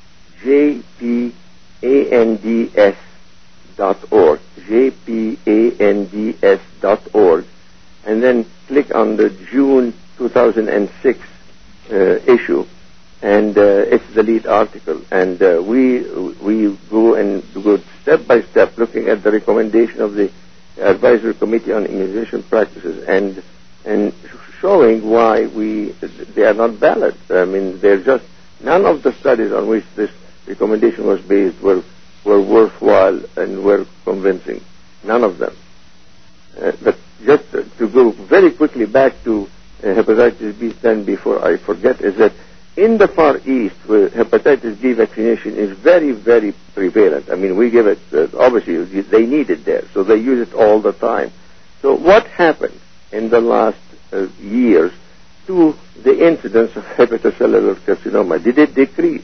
j p a n d s dot org, j p a n d s dot org, and then click on the June two thousand six uh, issue, and uh, it's the lead article. And uh, we we go and go step by step, looking at the recommendation of the Advisory Committee on Immunization Practices, and and showing why we they are not valid. I mean, they're just none of the studies on which this recommendation was based were were worthwhile and were convincing. None of them. Uh, but just uh, to go very quickly back to uh, hepatitis B, then before I forget, is that in the Far East, where hepatitis B vaccination is very, very prevalent. I mean, we give it, uh, obviously, they need it there, so they use it all the time. So what happened in the last uh, years to the incidence of hepatocellular carcinoma? Did it decrease?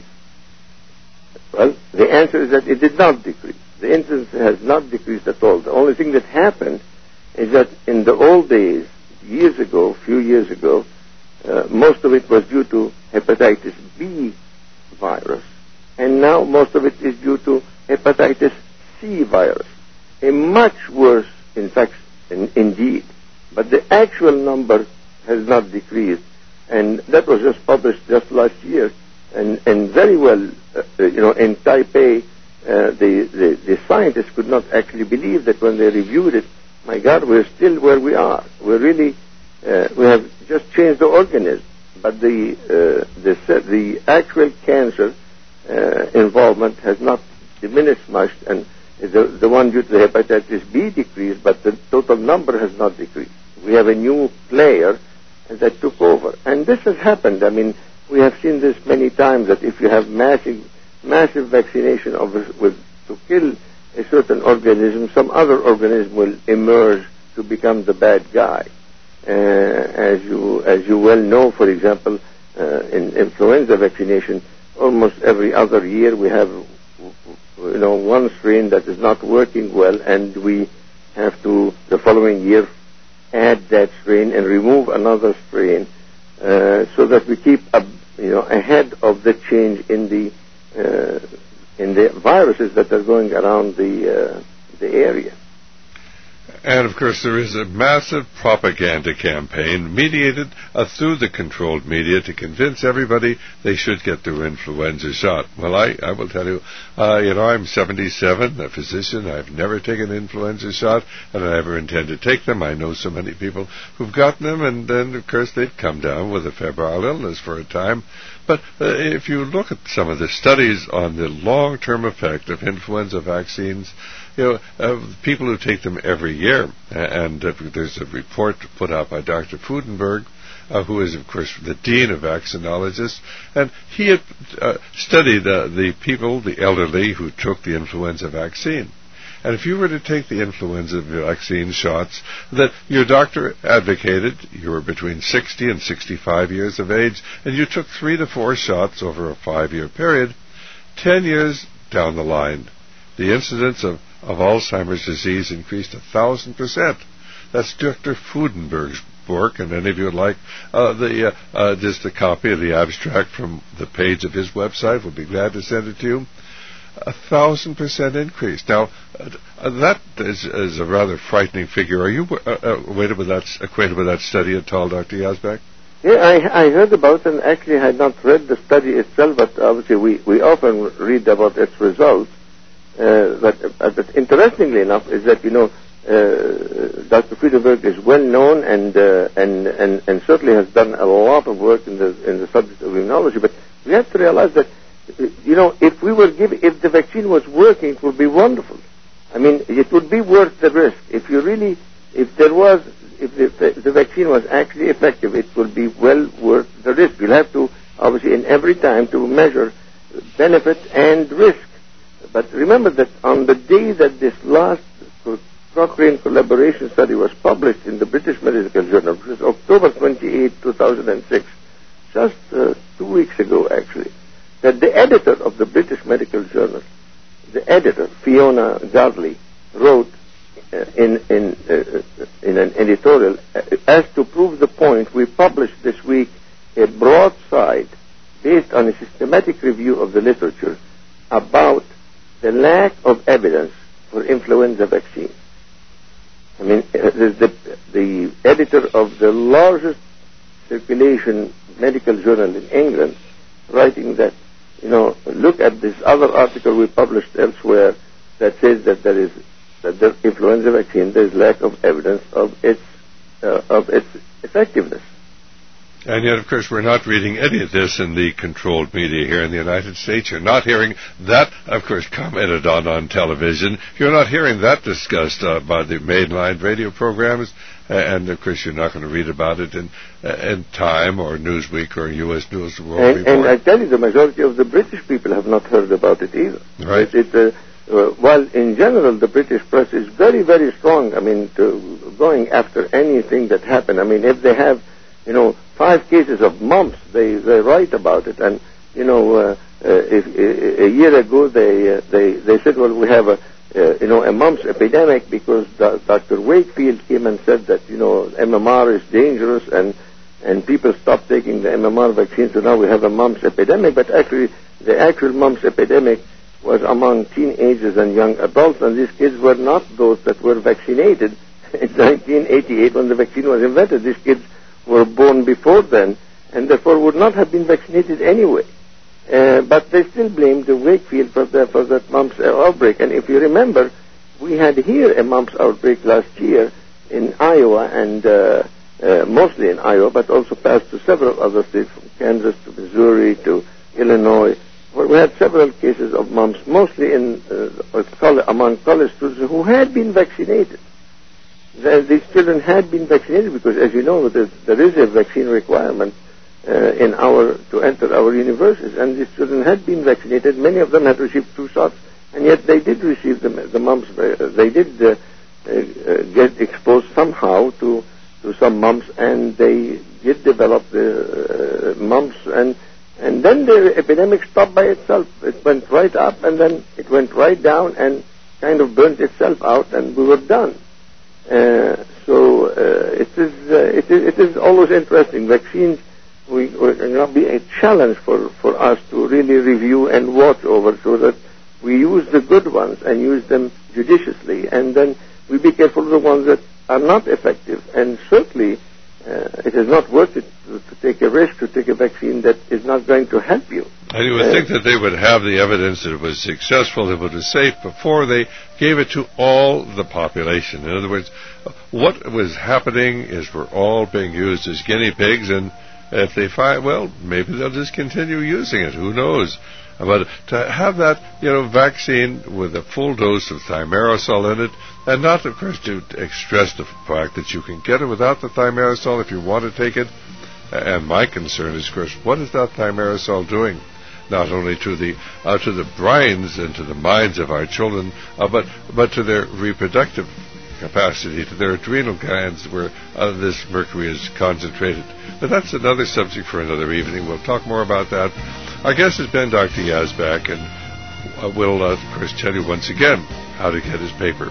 Well, the answer is that it did not decrease. The incidence has not decreased at all. The only thing that happened is that in the old days, years ago, a few years ago, uh, most of it was due to hepatitis B virus. And now most of it is due to hepatitis C virus. A much worse infection, in, indeed. But the actual number has not decreased. And that was just published just last year. And, and very well, uh, you know, in Taipei, uh, the, the, the scientists could not actually believe that when they reviewed it. My God, we're still where we are. We're really, uh, we have just changed the organism. But the, uh, the, the actual cancer uh, involvement has not diminished much, and the, the one due to the hepatitis B decreased, but the total number has not decreased. We have a new player that took over. And this has happened. I mean, we have seen this many times, that if you have massive, massive vaccination of, with, to kill a certain organism, some other organism will emerge to become the bad guy. Uh, as you as you well know, for example, uh, in influenza vaccination, almost every other year we have, you know, one strain that is not working well, and we have to the following year add that strain and remove another strain, uh, so that we keep up, you know, ahead of the change in the uh, in the viruses that are going around the uh, the area. And, of course, there is a massive propaganda campaign mediated uh, through the controlled media to convince everybody they should get their influenza shot. Well, I, I will tell you, uh, you know, I'm seventy-seven, a physician. I've never taken an influenza shot, and I never intend to take them. I know so many people who've gotten them, and then, of course, they've come down with a febrile illness for a time. But uh, if you look at some of the studies on the long-term effect of influenza vaccines, you know, uh, people who take them every year, and uh, there's a report put out by Doctor Fudenberg, uh, who is, of course, the dean of vaccinologists, and he had uh, studied uh, the people, the elderly, who took the influenza vaccine. And if you were to take the influenza vaccine shots that your doctor advocated, you were between sixty and sixty-five years of age, and you took three to four shots over a five-year period, ten years down the line, the incidence of, of Alzheimer's disease increased a thousand percent. That's Doctor Fudenberg's work, and any of you would like uh, the uh, uh, just a copy of the abstract from the page of his website, we'll be glad to send it to you. A thousand percent increase. Now, uh, that is, is a rather frightening figure. Are you uh, uh, acquainted with that, acquainted with that study at all, Doctor Yazbek? Yeah, I, I heard about it, and actually had not read the study itself, but obviously we, we often read about its results. Uh, but, uh, but interestingly enough is that, you know, uh, Doctor Fudenberg is well known and, uh, and, and, and certainly has done a lot of work in the, in the subject of immunology, but we have to realize that, you know, if we were given, if the vaccine was working, it would be wonderful. I mean, it would be worth the risk. If you really, if there was, if the, the vaccine was actually effective, it would be well worth the risk. We'll have to, obviously, in every time to measure benefit and risk. But remember that on the day that this last Cochrane collaboration study was published in the British Medical Journal, which was October twenty-eighth, two thousand six, just uh, two weeks ago, actually, that the editor of the British Medical Journal, the editor, Fiona Gardley, wrote uh, in, in, uh, in an editorial, uh, as to prove the point, we published this week a broadside based on a systematic review of the literature about the lack of evidence for influenza vaccine. I mean, uh, the, the editor of the largest circulation medical journal in England, writing that, you know, look at this other article we published elsewhere that says that there is that the influenza vaccine, there is lack of evidence of its uh, of its effectiveness. And yet, of course, we're not reading any of this in the controlled media here in the United States. You're not hearing that, of course, commented on on television. You're not hearing that discussed uh, by the mainline radio programs. Uh, and, of course, you're not going to read about it in, uh, in Time or Newsweek or U S News and World and, Report. And I tell you, the majority of the British people have not heard about it either. Right. It, it, uh, uh, while in general the British press is very, very strong, I mean, to going after anything that happened. I mean, if they have, you know, five cases of mumps, they, they write about it. And, you know, uh, uh, if, uh, a year ago they, uh, they, they said, well, we have a, uh, you know, a mumps epidemic because Doctor Wakefield came and said that, you know, M M R is dangerous and, and people stopped taking the M M R vaccine, so now we have a mumps epidemic. But actually, the actual mumps epidemic was among teenagers and young adults, and these kids were not those that were vaccinated in nineteen eighty-eight when the vaccine was invented. These kids were born before then, and therefore would not have been vaccinated anyway. Uh, but they still blamed the Wakefield for, the, for that mumps outbreak. And if you remember, we had here a mumps outbreak last year in Iowa, and uh, uh, mostly in Iowa, but also passed to several other states, from Kansas to Missouri to Illinois, where we had several cases of mumps, mostly in uh, among college students who had been vaccinated. These children had been vaccinated because, as you know, there is a vaccine requirement uh, in our to enter our universities, and these children had been vaccinated. Many of them had received two shots, and yet they did receive the, the mumps. They did uh, uh, get exposed somehow to to some mumps, and they did develop the uh, mumps, and and then the epidemic stopped by itself. It went right up, and then it went right down, and kind of burnt itself out, and we were done. Uh, so uh, it is uh, it is it is always interesting. Vaccines we will be a challenge for, for us to really review and watch over so that we use the good ones and use them judiciously, and then we be careful of the ones that are not effective. And certainly uh, it is not worth it to, to take a risk to take a vaccine that is not going to help you. And you would uh, think that they would have the evidence that it was successful, that it was safe, before they gave it to all the population. In other words, what was happening is we're all being used as guinea pigs, and if they find, well, maybe they'll just continue using it. Who knows? But to have that, you know, vaccine with a full dose of thimerosal in it, and not, of course, to stress the fact that you can get it without the thimerosal if you want to take it. And my concern is, of course, what is that thimerosal doing? Not only to the uh, to the brains and to the minds of our children, uh, but but to their reproductive capacity, to their adrenal glands, where uh, this mercury is concentrated. But that's another subject for another evening. We'll talk more about that. Our guest has been Doctor Yazbek, and uh, we'll, uh, of course, tell you once again how to get his paper.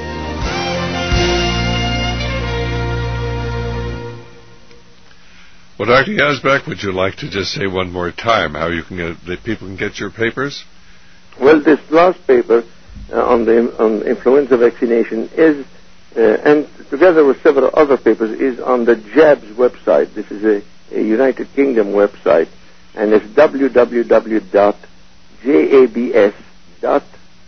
Well, Doctor Yazbek, would you like to just say one more time how you can get, that people can get your papers? Well, this last paper uh, on the on influenza vaccination is, uh, and together with several other papers, is on the Jabs website. This is a, a United Kingdom website, and it's w w w dot jabs dot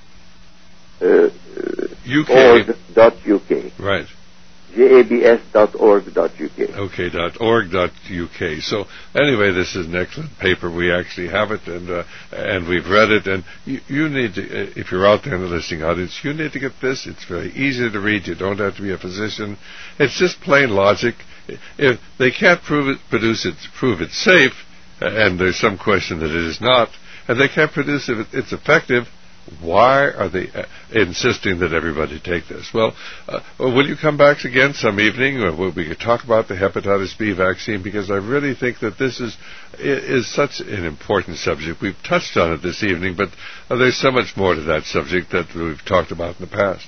org dot u k. Right. jabs dot org dot u k. Okay, dot org dot u k. So anyway, this is an excellent paper. We actually have it, and uh, and we've read it. And you, you need to, uh, if you're out there in the listening audience, you need to get this. It's very easy to read. You don't have to be a physician. It's just plain logic. If they can't prove it, produce it, prove it's safe, and there's some question that it is not, and they can't produce if it's effective, why are they uh, insisting that everybody take this? Well, uh, will you come back again some evening where we could talk about the hepatitis B vaccine, because I really think that this is is such an important subject. We've touched on it this evening, but uh, there's so much more to that subject that we've talked about in the past.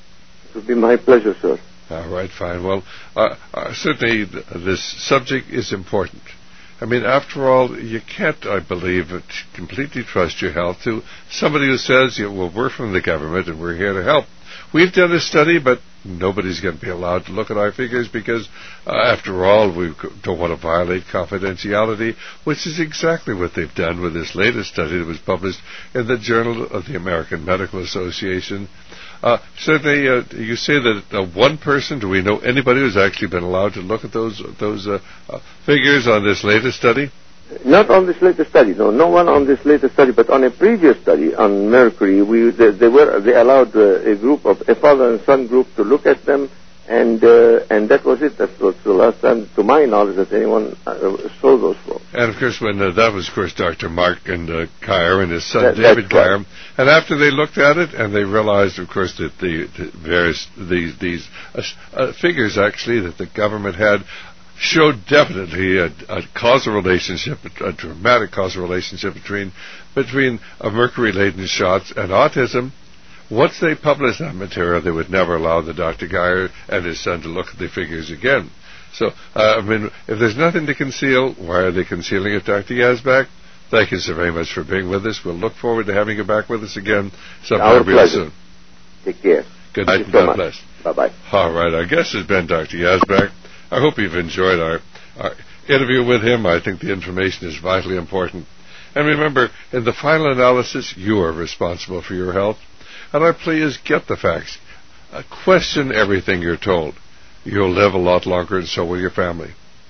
It would be my pleasure, sir. All right, fine. Well, uh, uh, certainly th- this subject is important. I mean, after all, you can't, I believe, completely trust your health to somebody who says, yeah, well, we're from the government and we're here to help. We've done a study, but nobody's going to be allowed to look at our figures because, uh, after all, we don't want to violate confidentiality, which is exactly what they've done with this latest study that was published in the Journal of the American Medical Association. Uh, certainly, uh, you say that uh, one person, do we know anybody who's actually been allowed to look at those those uh, uh, figures on this latest study? Not on this latest study, no. No one on this latest study, but on a previous study on mercury, we they, they were they allowed uh, a group of a father and son group to look at them, and uh, and that was it. That was the last time, to my knowledge, that anyone uh, saw those folks. And of course, when uh, that was, of course, Doctor Mark and uh, Kyer and his son that, David Kyer. Right. And after they looked at it, and they realized, of course, that the, the various these these uh, uh, figures actually that the government had showed definitely a, a causal relationship, a dramatic causal relationship between between uh, mercury-laden shots and autism. Once they published that material, they would never allow the Doctor Geyer and his son to look at the figures again. So, uh, I mean, if there's nothing to conceal, why are they concealing it, Doctor Yazbek? Thank you so very much for being with us. We'll look forward to having you back with us again sometime real soon. Take care. Good night and God bless. Bye-bye. All right, our guest has been Doctor Yazbek. I hope you've enjoyed our, our interview with him. I think the information is vitally important. And remember, in the final analysis, you are responsible for your health. And our plea is get the facts. Uh, question everything you're told. You'll live a lot longer, and so will your family.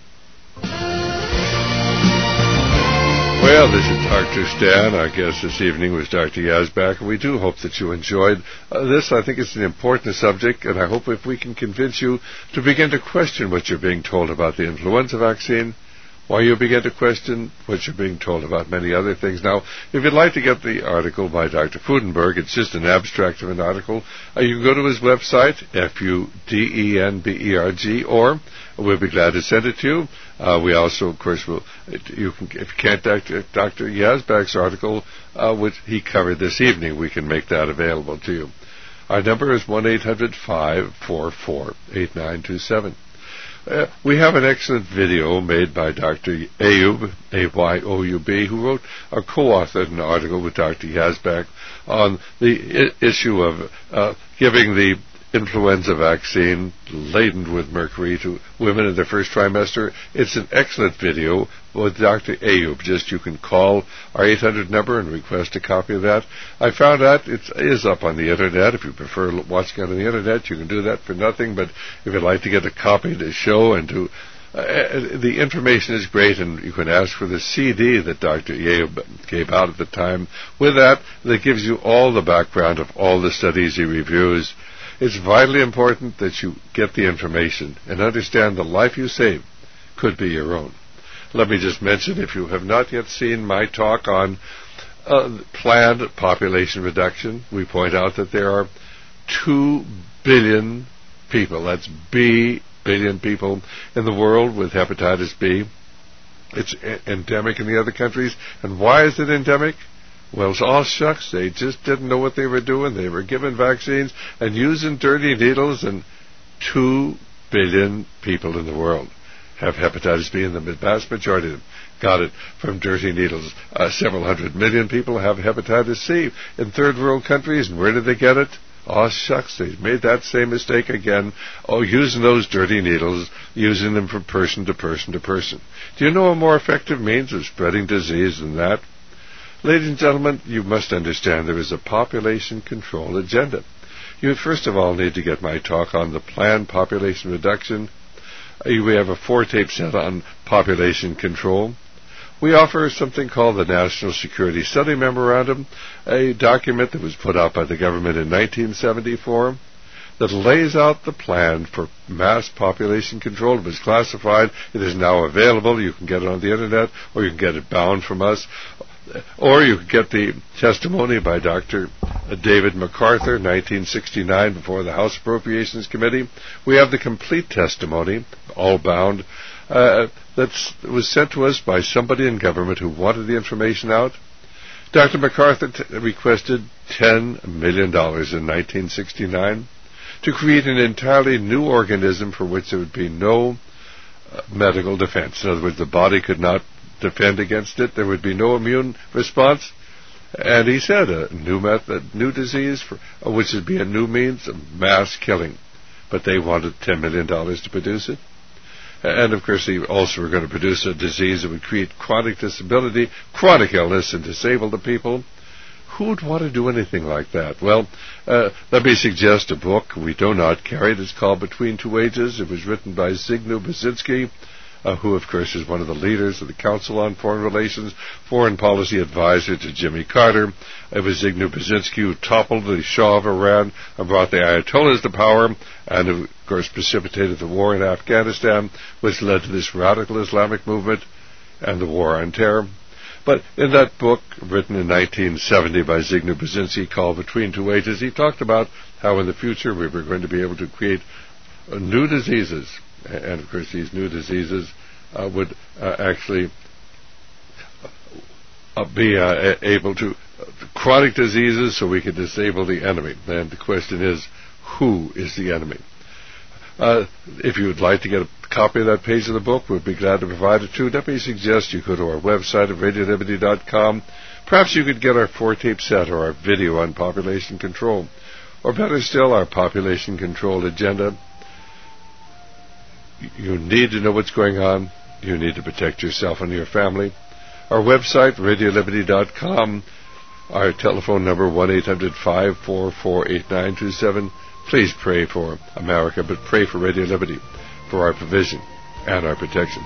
Well, this is Doctor Stan. Our guest this evening was Doctor Yazbek. We do hope that you enjoyed uh, this. I think it's an important subject, and I hope if we can convince you to begin to question what you're being told about the influenza vaccine, while you begin to question what you're being told about many other things. Now, if you'd like to get the article by Doctor Fudenberg, it's just an abstract of an article, uh, you can go to his website, F U D E N B E R G, or we'll be glad to send it to you. Uh, we also, of course, will, you can, if you can't Doctor Doctor Yazbek's article, uh, which he covered this evening, we can make that available to you. Our number is one eight hundred five four four eight nine two seven. Uh, we have an excellent video made by Doctor Ayoub, A Y O U B, who wrote or co-authored an article with Doctor Yazbek on the I- issue of uh, giving the influenza vaccine laden with mercury to women in their first trimester. It's an excellent video with Doctor Ayoub. Just you can call our eight hundred number and request a copy of that. I found out it is up on the internet. If you prefer watching it on the internet, you can do that for nothing. But if you'd like to get a copy of the show and to Uh, the information is great, and you can ask for the C D that Doctor Ayoub gave out at the time. With that, that gives you all the background of all the studies he reviews. It's vitally important that you get the information and understand the life you save could be your own. Let me just mention, if you have not yet seen my talk on uh, planned population reduction, we point out that there are two billion people, that's B billion people in the world with hepatitis B. It's e- endemic in the other countries. And why is it endemic? Well, it's all shucks. They just didn't know what they were doing. They were given vaccines and using dirty needles, and two billion people in the world have hepatitis B, and the vast majority of them got it from dirty needles. Uh, several hundred million people have hepatitis C in third world countries, and where did they get it? Oh, shucks, they made that same mistake again. Oh, using those dirty needles, using them from person to person to person. Do you know a more effective means of spreading disease than that? Ladies and gentlemen, you must understand there is a population control agenda. You first of all need to get my talk on the planned population reduction. We have a four-tape set on population control. We offer something called the National Security Study Memorandum, a document that was put out by the government in nineteen seventy-four that lays out the plan for mass population control. It was classified. It is now available. You can get it on the internet, or you can get it bound from us, or you can get the testimony by Doctor David MacArthur, nineteen sixty-nine, before the House Appropriations Committee. We have the complete testimony, all bound, uh, that was sent to us by somebody in government who wanted the information out. Doctor MacArthur t- requested ten million dollars in nineteen sixty-nine to create an entirely new organism for which there would be no uh, medical defense. In other words, the body could not defend against it. There would be no immune response. And he said a new method, new disease, for, uh, which would be a new means of mass killing. But they wanted ten million dollars to produce it. And, of course, they also were going to produce a disease that would create chronic disability, chronic illness, and disable the people. Who would want to do anything like that? Well, uh, let me suggest a book we do not carry. It's called Between Two Ages. It was written by Zygmunt Brzezinski, uh, who, of course, is one of the leaders of the Council on Foreign Relations, foreign policy advisor to Jimmy Carter. It was Zygmunt Brzezinski who toppled the Shah of Iran and brought the Ayatollahs to power, and, of course, precipitated the war in Afghanistan, which led to this radical Islamic movement and the war on terror. But in that book, written in nineteen seventy by Zygmunt Brzezinski, called Between Two Ages, he talked about how in the future we were going to be able to create uh, new diseases. And, of course, these new diseases uh, would uh, actually uh, be uh, able to, uh, chronic diseases, so we could disable the enemy. And the question is, who is the enemy? Uh, if you would like to get a copy of that page of the book, we'd be glad to provide it to you. Let me suggest you go to our website at radio liberty dot com. Perhaps you could get our four-tape set or our video on population control. Or better still, our population control agenda. You need to know what's going on. You need to protect yourself and your family. Our website, radio liberty dot com. Our telephone number, one eight hundred five four four eight nine two seven. Please pray for America, but pray for Radio Liberty, for our provision and our protection.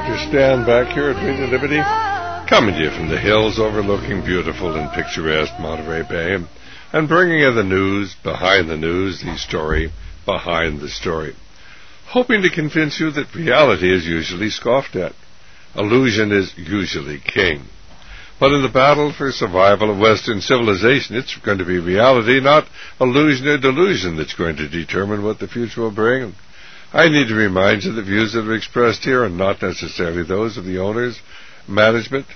Doctor Stan back here at Radio Liberty, coming to you from the hills overlooking beautiful and picturesque Monterey Bay, and, and bringing you the news behind the news, the story behind the story, hoping to convince you that reality is usually scoffed at. Illusion is usually king. But in the battle for survival of Western civilization, it's going to be reality, not illusion or delusion, that's going to determine what the future will bring. I need to remind you the views that are expressed here are not necessarily those of the owners, management,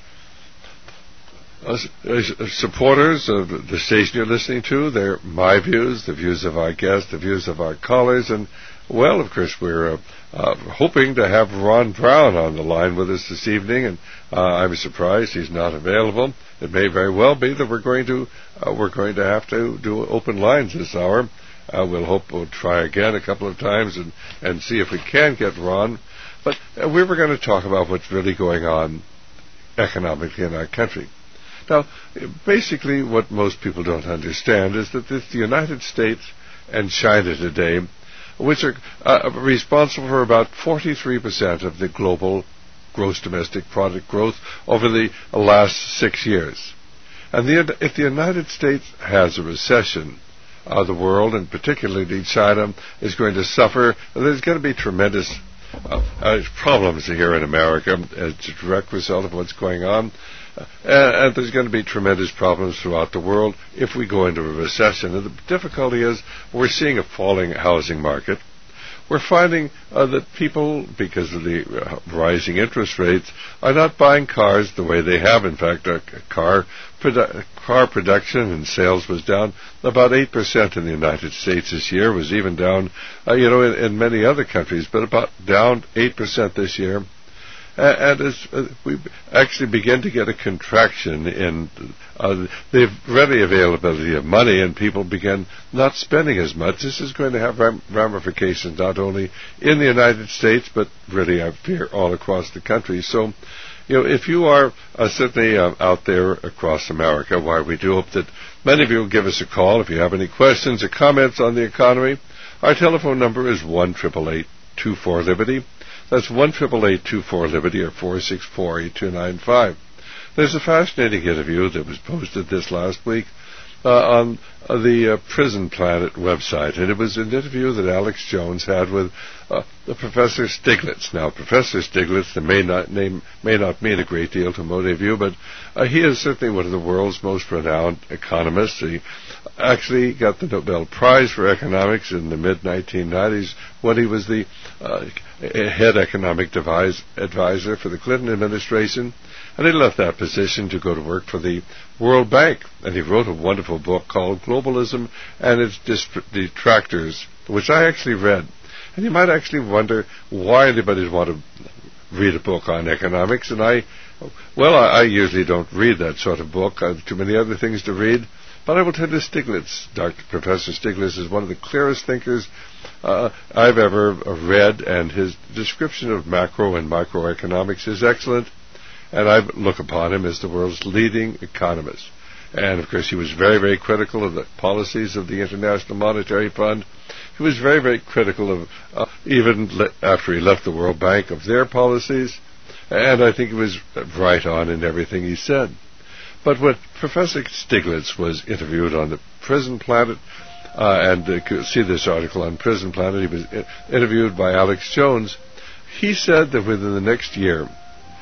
uh, supporters of the station you're listening to. They're my views, the views of our guests, the views of our callers, and, well, of course, we're uh, uh, hoping to have Ron Brown on the line with us this evening, and uh, I'm surprised he's not available. It may very well be that we're going to uh, we're going to have to do open lines this hour. Uh, we'll hope we'll try again a couple of times and, and see if we can get Ron. But uh, we were going to talk about what's really going on economically in our country. Now, basically what most people don't understand is that it's the United States and China today, which are uh, responsible for about forty-three percent of the global gross domestic product growth over the last six years. And the, if the United States has a recession, Uh, the world, and particularly China, is going to suffer. There's going to be tremendous uh, uh, problems here in America as a direct result of what's going on. Uh, and there's going to be tremendous problems throughout the world if we go into a recession. And the difficulty is we're seeing a falling housing market. We're finding uh, that people, because of the uh, rising interest rates, are not buying cars the way they have. In fact, our car produ- car production and sales was down about eight percent in the United States this year. It was even down, uh, you know, in, in many other countries, but about down eight percent this year. Uh, and as uh, we actually begin to get a contraction in uh, the ready availability of money, and people begin not spending as much, this is going to have ram- ramifications not only in the United States, but really, I fear, all across the country. So, you know, if you are uh, certainly uh, out there across America, why we do hope that many of you will give us a call if you have any questions or comments on the economy. Our telephone number is one eight eight eight, two four, Liberty. That's one eight eight eight, two four, Liberty, or four six four, eight two nine five. There's a fascinating interview that was posted this last week uh, on uh, the uh, Prison Planet website, and it was an interview that Alex Jones had with uh, the Professor Stiglitz. Now, Professor Stiglitz, the may not name may not mean a great deal to many of you, but uh, he is certainly one of the world's most renowned economists. He actually got the Nobel Prize for Economics in the mid nineteen nineties when he was the uh, head economic devise, advisor for the Clinton administration, and he left that position to go to work for the World Bank. And he wrote a wonderful book called Globalism and Its Detractors, which I actually read. And you might actually wonder why anybody would want to read a book on economics. And I, well, I, I usually don't read that sort of book. I have too many other things to read. But I will tell you, Stiglitz, Doctor Professor Stiglitz, is one of the clearest thinkers uh, I've ever read, and his description of macro and microeconomics is excellent, and I look upon him as the world's leading economist. And, of course, he was very, very critical of the policies of the International Monetary Fund. He was very, very critical of, uh, even le- after he left the World Bank, of their policies, and I think he was right on in everything he said. But when Professor Stiglitz was interviewed on the Prison Planet, uh, and uh, you see this article on Prison Planet, he was I- interviewed by Alex Jones, he said that within the next year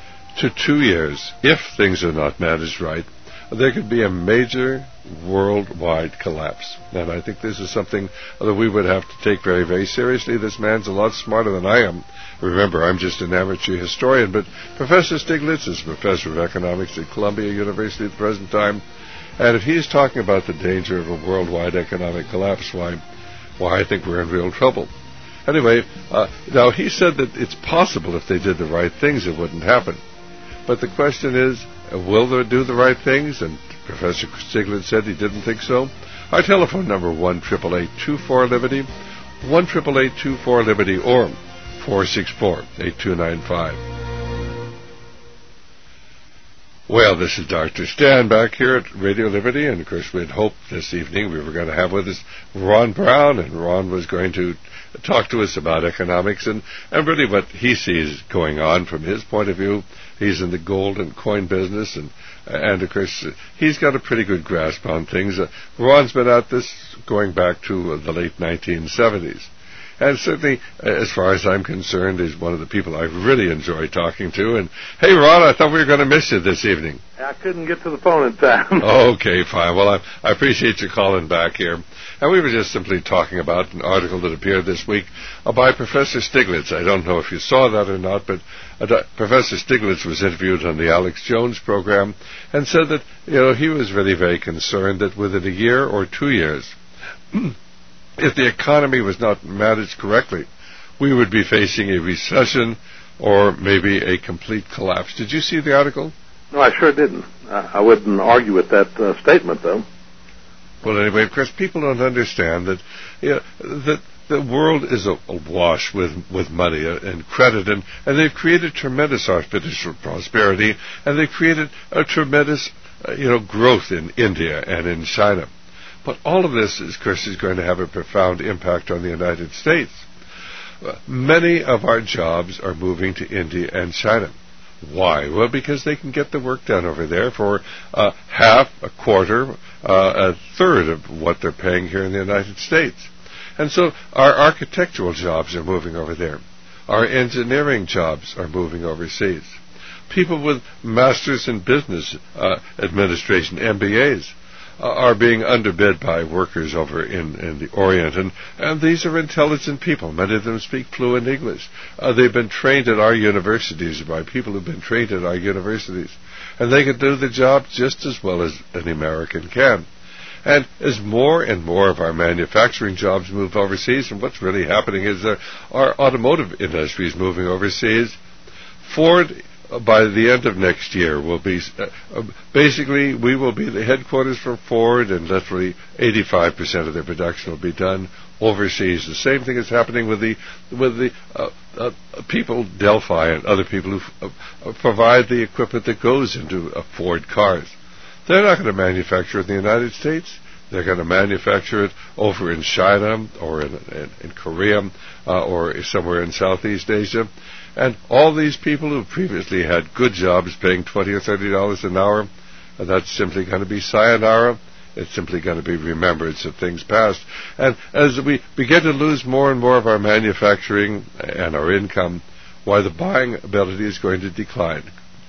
to two years, if things are not managed right, there could be a major worldwide collapse. And I think this is something that we would have to take very, very seriously. This man's a lot smarter than I am. Remember, I'm just an amateur historian, but Professor Stiglitz is a professor of economics at Columbia University at the present time. And if he's talking about the danger of a worldwide economic collapse, why, why I think we're in real trouble. Anyway, uh, now he said that it's possible if they did the right things, it wouldn't happen. But the question is, will they do the right things? And Professor Stiglitz said he didn't think so. Our telephone number, one eight eight eight, two four, Liberty, one eight eight eight, two four, Liberty, or four six four, eight two nine five. Well, this is Doctor Stan back here at Radio Liberty, and of course we had hoped this evening we were going to have with us Ron Brown, and Ron was going to talk to us about economics and, and really what he sees going on from his point of view. He's in the gold and coin business, and and of course he's got a pretty good grasp on things. Uh, Ron's been at this going back to uh, the late nineteen seventies. And certainly, as far as I'm concerned, is one of the people I really enjoy talking to. And, hey, Ron, I thought we were going to miss you this evening. I couldn't get to the phone in time. Okay, fine. Well, I, I appreciate you calling back here. And we were just simply talking about an article that appeared this week uh, by Professor Stiglitz. I don't know if you saw that or not, but uh, Professor Stiglitz was interviewed on the Alex Jones program and said that, you know, he was really very concerned that within a year or two years, if the economy was not managed correctly, we would be facing a recession or maybe a complete collapse. Did you see the article? No, I sure didn't. I, I wouldn't argue with that uh, statement, though. Well, anyway, of course, people don't understand that, you know, that the world is awash with, with money and credit, and, and they've created tremendous artificial prosperity, and they've created a tremendous, uh, you know, growth in India and in China. But all of this, of course, is going to have a profound impact on the United States. Uh, many of our jobs are moving to India and China. Why? Well, because they can get the work done over there for uh, half, a quarter, uh, a third of what they're paying here in the United States. And so our architectural jobs are moving over there. Our engineering jobs are moving overseas. People with masters in business uh, administration, M B As, are being underbid by workers over in, in the Orient. And, and these are intelligent people. Many of them speak fluent English. Uh, they've been trained at our universities by people who've been trained at our universities. And they can do the job just as well as an American can. And as more and more of our manufacturing jobs move overseas, and what's really happening is uh, our automotive industry is moving overseas. Ford, by the end of next year, will be uh, basically we will be the headquarters for Ford, and literally eighty-five percent of their production will be done overseas. The same thing is happening with the with the uh, uh, people, Delphi and other people who uh, provide the equipment that goes into uh, Ford cars. They're not going to manufacture it in the United States. They're going to manufacture it over in China or in, in, in Korea uh, or somewhere in Southeast Asia. And all these people who previously had good jobs paying twenty or thirty dollars an hour, uh, that's simply going to be sayonara. It's simply going to be remembrance of things past. And as we begin to lose more and more of our manufacturing and our income, why the buying ability is going to decline.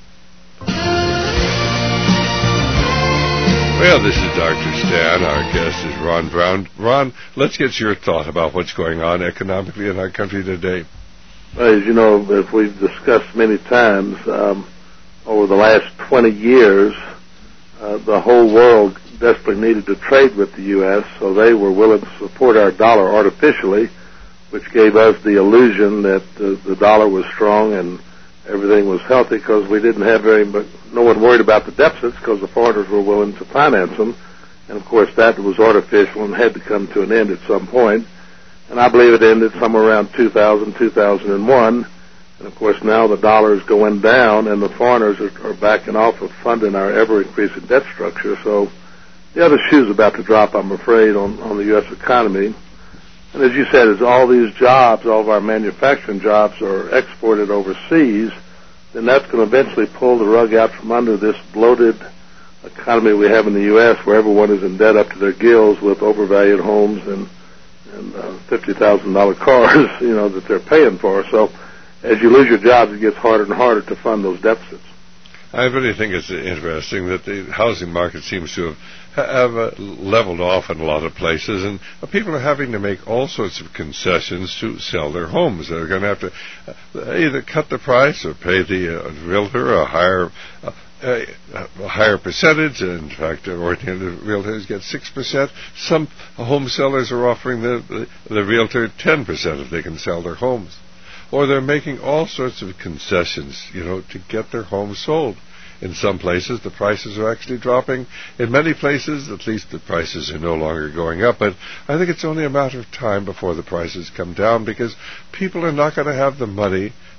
Well, this is Doctor Stan. Our guest is Ron Brown. Ron, let's get your thought about what's going on economically in our country today. As you know, as we've discussed many times, um, over the last twenty years, uh, the whole world desperately needed to trade with the U S, so they were willing to support our dollar artificially, which gave us the illusion that uh, the dollar was strong and everything was healthy because we didn't have very much, no one worried about the deficits because the foreigners were willing to finance them. And, of course, that was artificial and had to come to an end at some point. And I believe it ended somewhere around two thousand, two thousand one. And, of course, now the dollar is going down and the foreigners are, are backing off of funding our ever-increasing debt structure. So the other shoe's about to drop, I'm afraid, on, on the U S economy. And as you said, as all these jobs, all of our manufacturing jobs are exported overseas, then that's going to eventually pull the rug out from under this bloated economy we have in the U S where everyone is in debt up to their gills with overvalued homes and and uh, fifty thousand dollars cars, you know, that they're paying for. So as you lose your jobs, it gets harder and harder to fund those deficits. I really think it's interesting that the housing market seems to have, have uh, leveled off in a lot of places, and uh, people are having to make all sorts of concessions to sell their homes. They're going to have to uh, either cut the price or pay the uh, realtor a higher uh, A, a higher percentage. In fact, ordinary realtors get six percent. Some home sellers are offering the, the, the realtor ten percent if they can sell their homes. Or they're making all sorts of concessions, you know, to get their homes sold. In some places, the prices are actually dropping. In many places, at least the prices are no longer going up. But I think it's only a matter of time before the prices come down because people are not going to have the money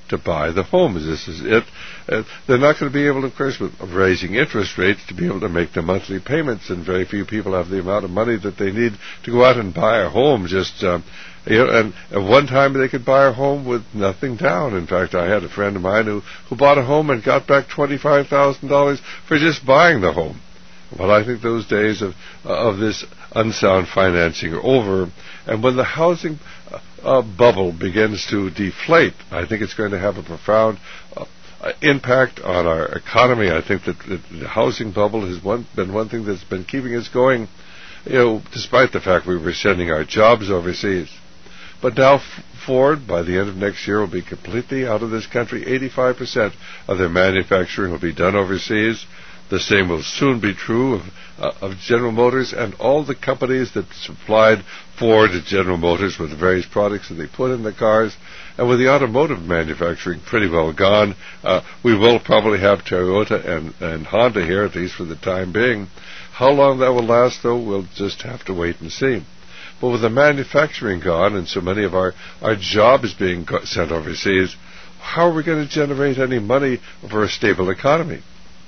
to buy the homes. This is it. Uh, they're not going to be able, of course, with raising interest rates, to be able to make the monthly payments, and very few people have the amount of money that they need to go out and buy a home. Just um, you know, and at one time they could buy a home with nothing down. In fact, I had a friend of mine who, who bought a home and got back twenty-five thousand dollars for just buying the home. Well, I think those days of uh, of this unsound financing are over, and when the housing uh, uh, bubble begins to deflate, I think it's going to have a profound uh, uh, impact on our economy. I think that the housing bubble has one, been one thing that's been keeping us going, you know, despite the fact we were sending our jobs overseas. But now F- Ford, by the end of next year, will be completely out of this country. eighty-five percent of their manufacturing will be done overseas. The same will soon be true of, uh, of General Motors and all the companies that supplied Ford and General Motors with the various products that they put in the cars. And with the automotive manufacturing pretty well gone, uh, we will probably have Toyota and, and Honda here, at least for the time being. How long that will last, though, we'll just have to wait and see. But with the manufacturing gone and so many of our, our jobs being sent overseas, how are we going to generate any money for a stable economy?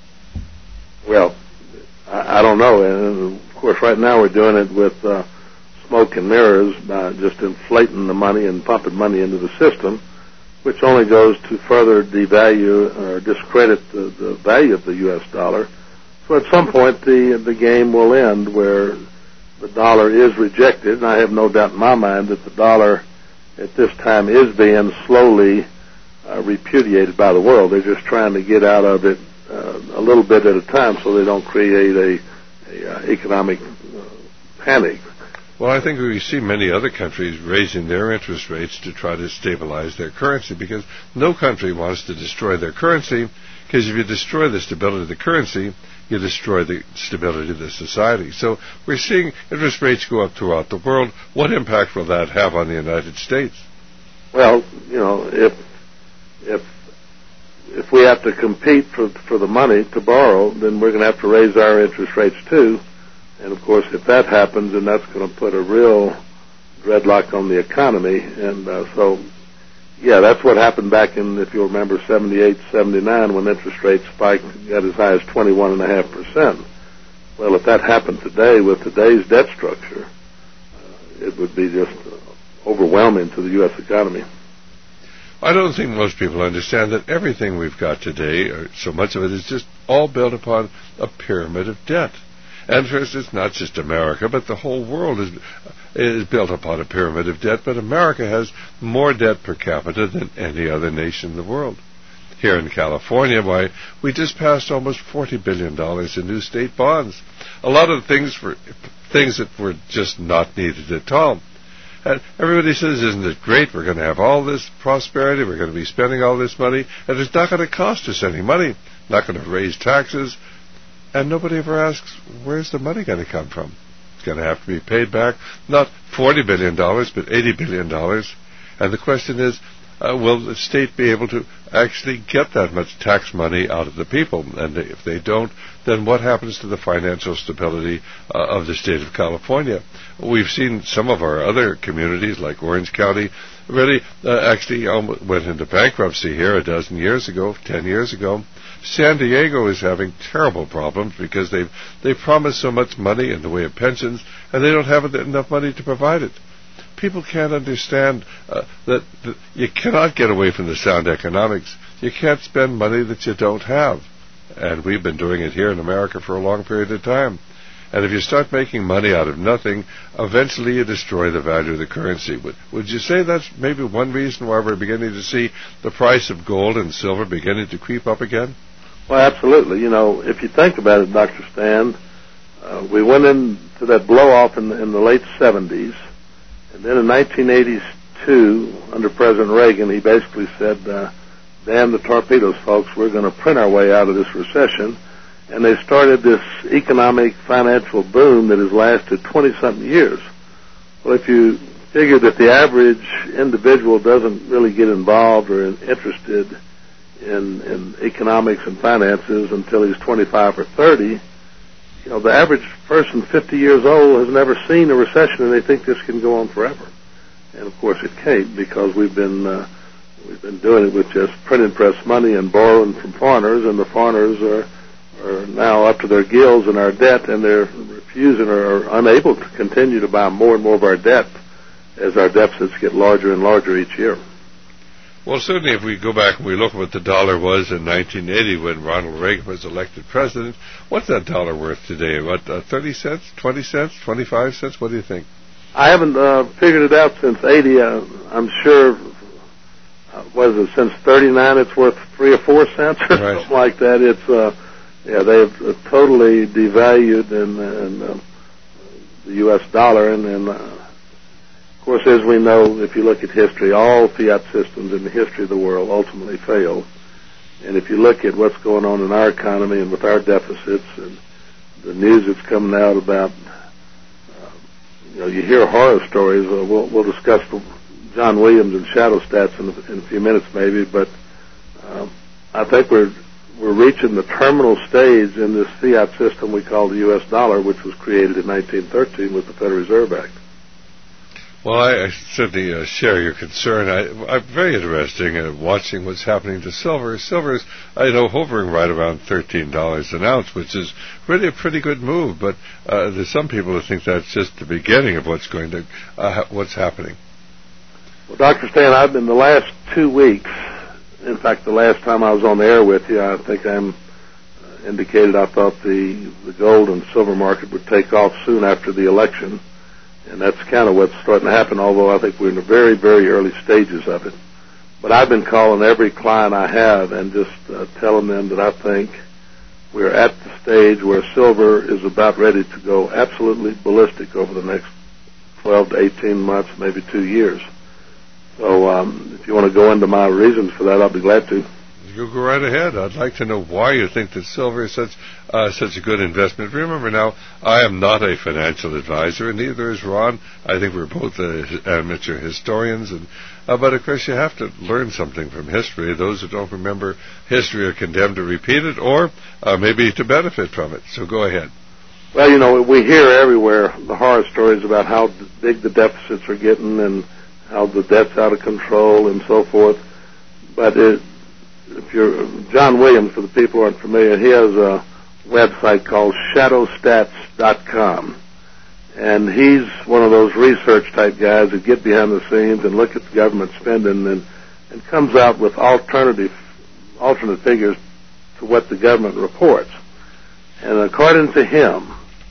Well, I, I don't know. And, of course, right now we're doing it with uh, smoke and mirrors by just inflating the money and pumping money into the system, which only goes to further devalue or discredit the, the value of the U S dollar. So at some point the the game will end where the dollar is rejected, and I have no doubt in my mind that the dollar at this time is being slowly uh, repudiated by the world. They're just trying to get out of it Uh, a little bit at a time, so they don't create a, a uh, economic uh, panic. Well, I think we see many other countries raising their interest rates to try to stabilize their currency, because no country wants to destroy their currency, because if you destroy the stability of the currency, you destroy the stability of the society. So we're seeing interest rates go up throughout the world. What impact will that have on the United States? Well, you know, if if If we have to compete for for the money to borrow, then we're going to have to raise our interest rates too. And of course, if that happens, then that's going to put a real dreadlock on the economy. And uh, so, yeah, that's what happened back in, if you'll remember, seventy-eight, seventy-nine, when interest rates spiked, got as high as twenty-one point five percent. Well, if that happened today with today's debt structure, uh, it would be just overwhelming to the U S economy. I don't think most people understand that everything we've got today, or so much of it, is just all built upon a pyramid of debt. And first, it's not just America, but the whole world is is built upon a pyramid of debt. But America has more debt per capita than any other nation in the world. Here in California, why, we just passed almost forty billion dollars in new state bonds. A lot of things for things that were just not needed at all. And everybody says, isn't it great? We're going to have all this prosperity. We're going to be spending all this money. And it's not going to cost us any money. Not going to raise taxes. And nobody ever asks, where's the money going to come from? It's going to have to be paid back, not forty billion dollars, but eighty billion dollars. And the question is, uh, will the state be able to actually get that much tax money out of the people? And if they don't, then what happens to the financial stability uh, of the state of California? We've seen some of our other communities, like Orange County, really uh, actually almost went into bankruptcy here a dozen years ago, ten years ago. San Diego is having terrible problems because they've they've promised so much money in the way of pensions, and they don't have enough money to provide it. People can't understand uh, that, that you cannot get away from the sound economics. You can't spend money that you don't have. And we've been doing it here in America for a long period of time. And if you start making money out of nothing, eventually you destroy the value of the currency. Would, would you say that's maybe one reason why we're beginning to see the price of gold and silver beginning to creep up again? Well, absolutely. You know, if you think about it, Doctor Stan, uh, we went into that blow-off in the, in the late seventies. And then in nineteen eighty-two, under President Reagan, he basically said, uh, damn the torpedoes, folks, we're going to print our way out of this recession. And they started this economic financial boom that has lasted twenty-something years. Well, if you figure that the average individual doesn't really get involved or interested in, in economics and finances until he's twenty-five or thirty, you know, the average person fifty years old has never seen a recession, and they think this can go on forever. And, of course, it can't, because we've been uh, we've been doing it with just printing press money and borrowing from foreigners, and the foreigners are are now up to their gills in our debt, and they're refusing or are unable to continue to buy more and more of our debt as our deficits get larger and larger each year. Well, certainly if we go back and we look at what the dollar was in nineteen eighty when Ronald Reagan was elected president, what's that dollar worth today? What, uh, thirty cents, twenty cents, twenty-five cents? What do you think? I haven't uh, figured it out since eighty. Uh, I'm sure, uh, what is it, since thirty-nine it's worth three or four cents or right. something like that. It's, uh, yeah, they've uh, totally devalued in, in uh, the U S dollar, and, and uh, of course, as we know, if you look at history, all fiat systems in the history of the world ultimately fail. And if you look at what's going on in our economy and with our deficits and the news that's coming out about, uh, you know, you hear horror stories. Uh, we'll, we'll discuss John Williams and shadow stats in a, in a few minutes maybe, but uh, I think we're we're reaching the terminal stage in this fiat system we call the U S dollar, which was created in nineteen thirteen with the Federal Reserve Act. Well, I, I certainly uh, share your concern. I, I'm very interested in watching what's happening to silver. Silver is, I know, hovering right around thirteen dollars an ounce, which is really a pretty good move. But uh, there's some people who think that's just the beginning of what's going to, uh, what's happening. Well, Doctor Stan, I've been the last two weeks. In fact, the last time I was on the air with you, I think I uh, indicated I thought the the gold and silver market would take off soon after the election. And that's kind of what's starting to happen, although I think we're in the very, very early stages of it. But I've been calling every client I have and just uh, telling them that I think we're at the stage where silver is about ready to go absolutely ballistic over the next twelve to eighteen months, maybe two years. So um, if you want to go into my reasons for that, I'll be glad to. You go right ahead. I'd like to know why you think that silver is such uh, such a good investment. Remember now, I am not a financial advisor, and neither is Ron. I think we're both uh, amateur historians, and uh, but of course you have to learn something from history. Those who don't remember history are condemned to repeat it, or uh, maybe to benefit from it. So go ahead. Well, you know, we hear everywhere the horror stories about how big the deficits are getting and how the debt's out of control and so forth. But it If you're John Williams, for the people who aren't familiar, he has a website called shadow stats dot com, and he's one of those research type guys that get behind the scenes and look at the government spending and, and comes out with alternative alternate figures to what the government reports. And according to him,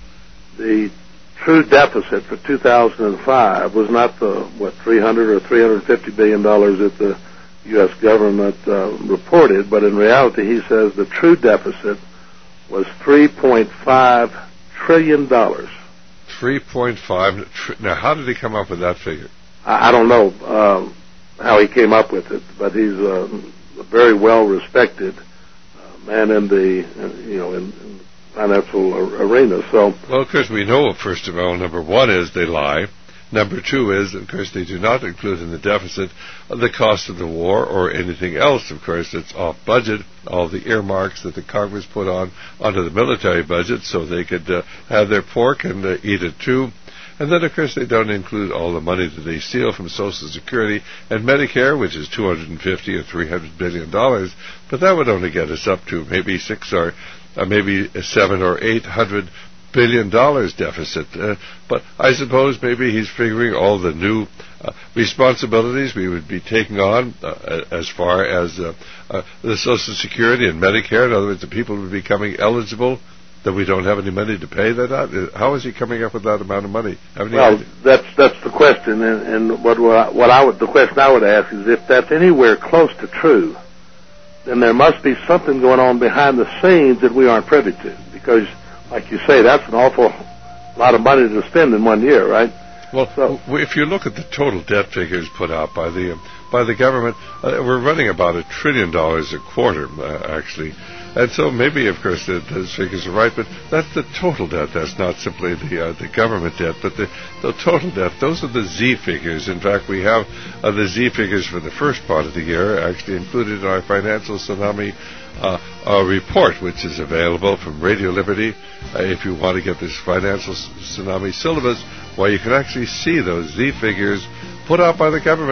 the true deficit for two thousand five was not the what three hundred or three hundred fifty billion dollars that the U S government uh, reported, but in reality, he says the true deficit was three point five trillion dollars. three point five. Tr- now, how did he come up with that figure? I, I don't know um, how he came up with it, but he's uh, a very well-respected uh, man in the uh, you know in, in financial arena. So, well, of course, we know. First of all, number one is they lie. Number two is, of course, they do not include in the deficit the cost of the war or anything else. Of course, it's off budget, all the earmarks that the Congress put on onto the military budget so they could uh, have their pork and uh, eat it too. And then, of course, they don't include all the money that they steal from Social Security and Medicare, which is two hundred fifty or three hundred billion dollars. But that would only get us up to maybe six or uh, maybe seven or eight hundred billion dollars deficit. Uh, but I suppose maybe he's figuring all the new uh, responsibilities we would be taking on uh, as far as uh, uh, the Social Security and Medicare. In other words, the people would be becoming eligible, that we don't have any money to pay that out. How is he coming up with that amount of money? Have well, idea? that's that's the question, and, and what what I, what I would the question I would ask is if that's anywhere close to true, then there must be something going on behind the scenes that we aren't privy to, because, like you say, that's an awful lot of money to spend in one year, right? Well, so, if you look at the total debt figures put out by the uh, by the government, uh, we're running about a trillion dollars a quarter, uh, actually. And so maybe, of course, the, those figures are right, but that's the total debt. That's not simply the uh, the government debt, but the, the total debt. Those are the Z figures. In fact, we have uh, the Z figures for the first part of the year actually included in our Financial Tsunami uh, uh, report, which is available from Radio Liberty. Uh, if you want to get this Financial Tsunami syllabus, where you can actually see those Z figures put out by the government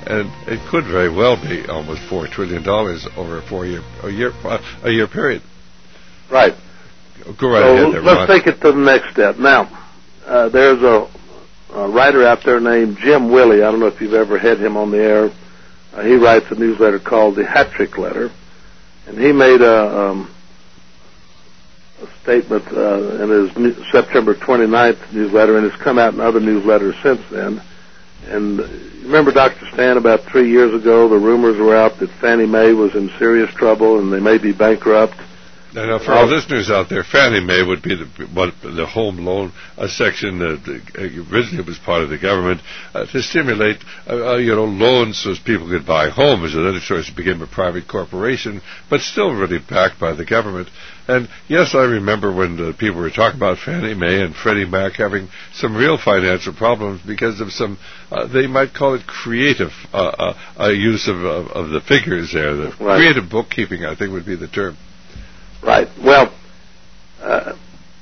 and it could very well be almost four trillion dollars over a four-year a year a year period. Right. Go right so ahead. There, let's Ron. take it to the next step. Now, uh, there's a, a writer out there named Jim Willey. I don't know if you've ever had him on the air. Uh, he writes a newsletter called the Hat-Trick Letter, and he made a, um, a statement uh, in his new September twenty-ninth newsletter, and it's come out in other newsletters since then. And remember, Doctor Stan, about three years ago, the rumors were out that Fannie Mae was in serious trouble and they may be bankrupt. Now, now, for our listeners out there, Fannie Mae would be the, what, the home loan uh, section that uh, originally was part of the government uh, to stimulate, uh, uh, you know, loans so as people could buy homes. And then, of course, it became a private corporation, but still really backed by the government. And, yes, I remember when uh, people were talking about Fannie Mae and Freddie Mac having some real financial problems because of some, uh, they might call it creative uh, uh, use of, of, of the figures there. The right. Creative bookkeeping, I think, would be the term. Right. Well, uh,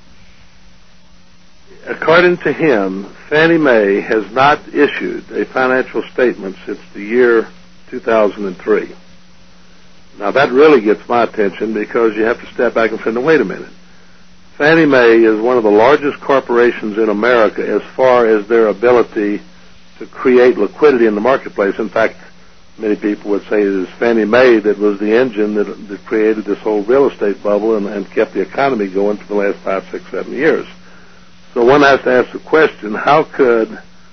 according to him, Fannie Mae has not issued a financial statement since the year two thousand three. Now, that really gets my attention because you have to step back and say, no, wait a minute. Fannie Mae is one of the largest corporations in America as far as their ability to create liquidity in the marketplace. In fact, many people would say it is Fannie Mae that was the engine that, that created this whole real estate bubble and, and kept the economy going for the last five, six, seven years. So one has to ask the question, how could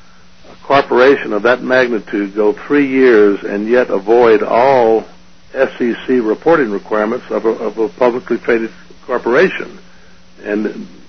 a corporation of that magnitude go three years and yet avoid all S E C reporting requirements of a, of a publicly traded corporation? And,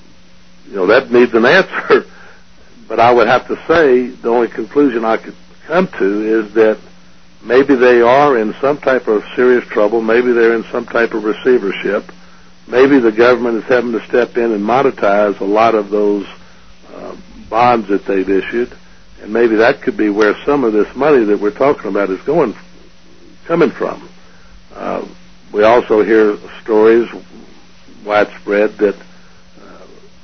you know, that needs an answer. But I would have to say the only conclusion I could come to is that maybe they are in some type of serious trouble. Maybe they're in some type of receivership. Maybe the government is having to step in and monetize a lot of those uh, bonds that they've issued. And maybe that could be where some of this money that we're talking about is going, coming from. Uh, we also hear stories widespread that uh,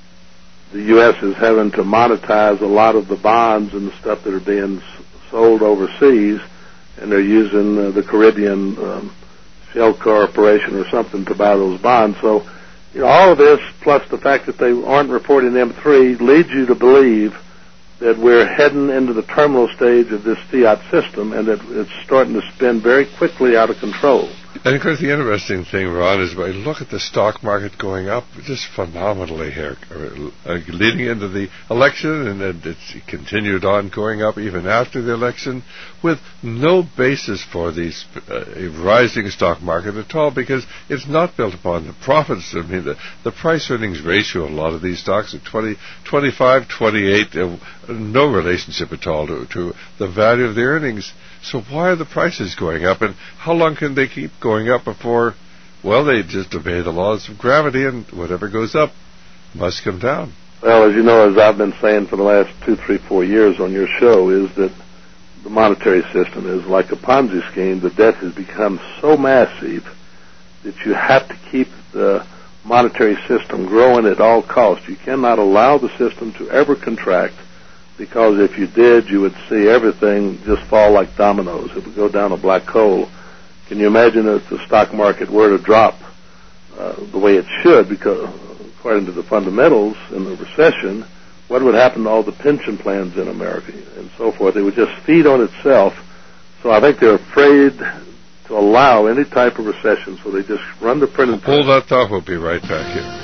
the U S is having to monetize a lot of the bonds and the stuff that are being sold overseas, and they're using uh, the Caribbean um, Shell Corporation or something to buy those bonds. So, you know, all of this, plus the fact that they aren't reporting M three, leads you to believe that we're heading into the terminal stage of this fiat system, and that it's starting to spin very quickly out of control. And, of course, the interesting thing, Ron, is when you look at the stock market going up just phenomenally here, uh, leading into the election, and then it's continued on going up even after the election, with no basis for the uh, rising stock market at all, because it's not built upon the profits. I mean, the, the price-earnings ratio of a lot of these stocks are twenty, twenty-five, twenty-eight, uh, no relationship at all to, to the value of the earnings. So why are the prices going up, and how long can they keep going up before, well, they just obey the laws of gravity, and whatever goes up must come down? Well, as you know, as I've been saying for the last two, three, four years on your show, is that the monetary system is like a Ponzi scheme. The debt has become so massive that you have to keep the monetary system growing at all costs. You cannot allow the system to ever contract, because if you did, you would see everything just fall like dominoes. It would go down a black hole. Can you imagine if the stock market were to drop uh, the way it should, because according to the fundamentals in the recession, what would happen to all the pension plans in America and so forth? It would just feed on itself. So I think they're afraid to allow any type of recession, so they just run the printing press. Hold that thought. We'll be right back here.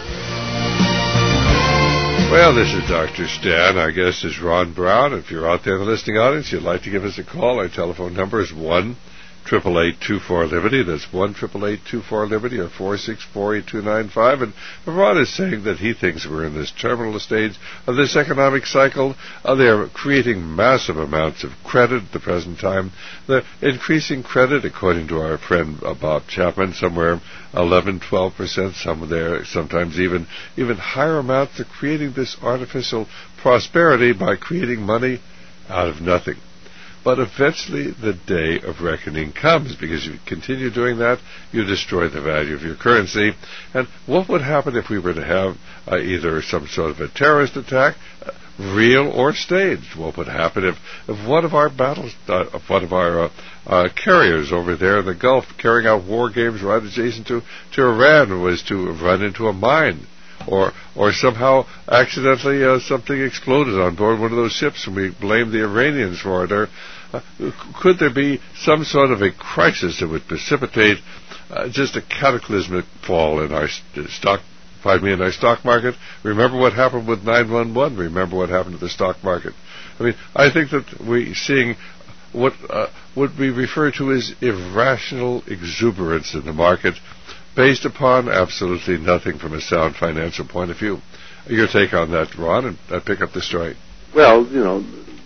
Well, this is Doctor Stan. Our guest is Ron Brown. If you're out there in the listening audience, you'd like to give us a call, our telephone number is one eight eight eight, two four, Liberty. That's one eight eight eight, two four, Liberty, or four six four, eight two nine five. And Ron is saying that he thinks we're in this terminal stage of this economic cycle. Uh, they're creating massive amounts of credit at the present time. They're increasing credit, according to our friend uh, Bob Chapman, somewhere eleven, twelve percent. Some of their, sometimes even even higher amounts. They're creating this artificial prosperity by creating money out of nothing. But eventually the day of reckoning comes, because if you continue doing that, you destroy the value of your currency. And what would happen if we were to have uh, either some sort of a terrorist attack? Uh, real or staged. What would happen if, if one of our battles, uh, if one of our uh, uh, carriers over there in the Gulf carrying out war games right adjacent to, to Iran was to run into a mine? Or or somehow accidentally uh, something exploded on board one of those ships and we blame the Iranians for it? Or uh, could there be some sort of a crisis that would precipitate uh, just a cataclysmic fall in our st- stock, pardon me, in our stock market? Remember what happened with nine one one. Remember what happened to the stock market. I mean, I think that we're seeing what uh, would be referred to as irrational exuberance in the market, based upon absolutely nothing from a sound financial point of view. Your take on that, Ron, and uh, pick up the story. Well, you know,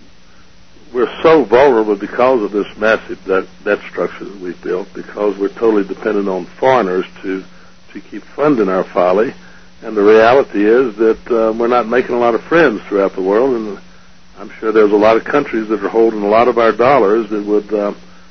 we're so vulnerable because of this massive debt, debt structure that we've built, because we're totally dependent on foreigners to, to keep funding our folly. And the reality is that uh, we're not making a lot of friends throughout the world, and I'm sure there's a lot of countries that are holding a lot of our dollars that would uh,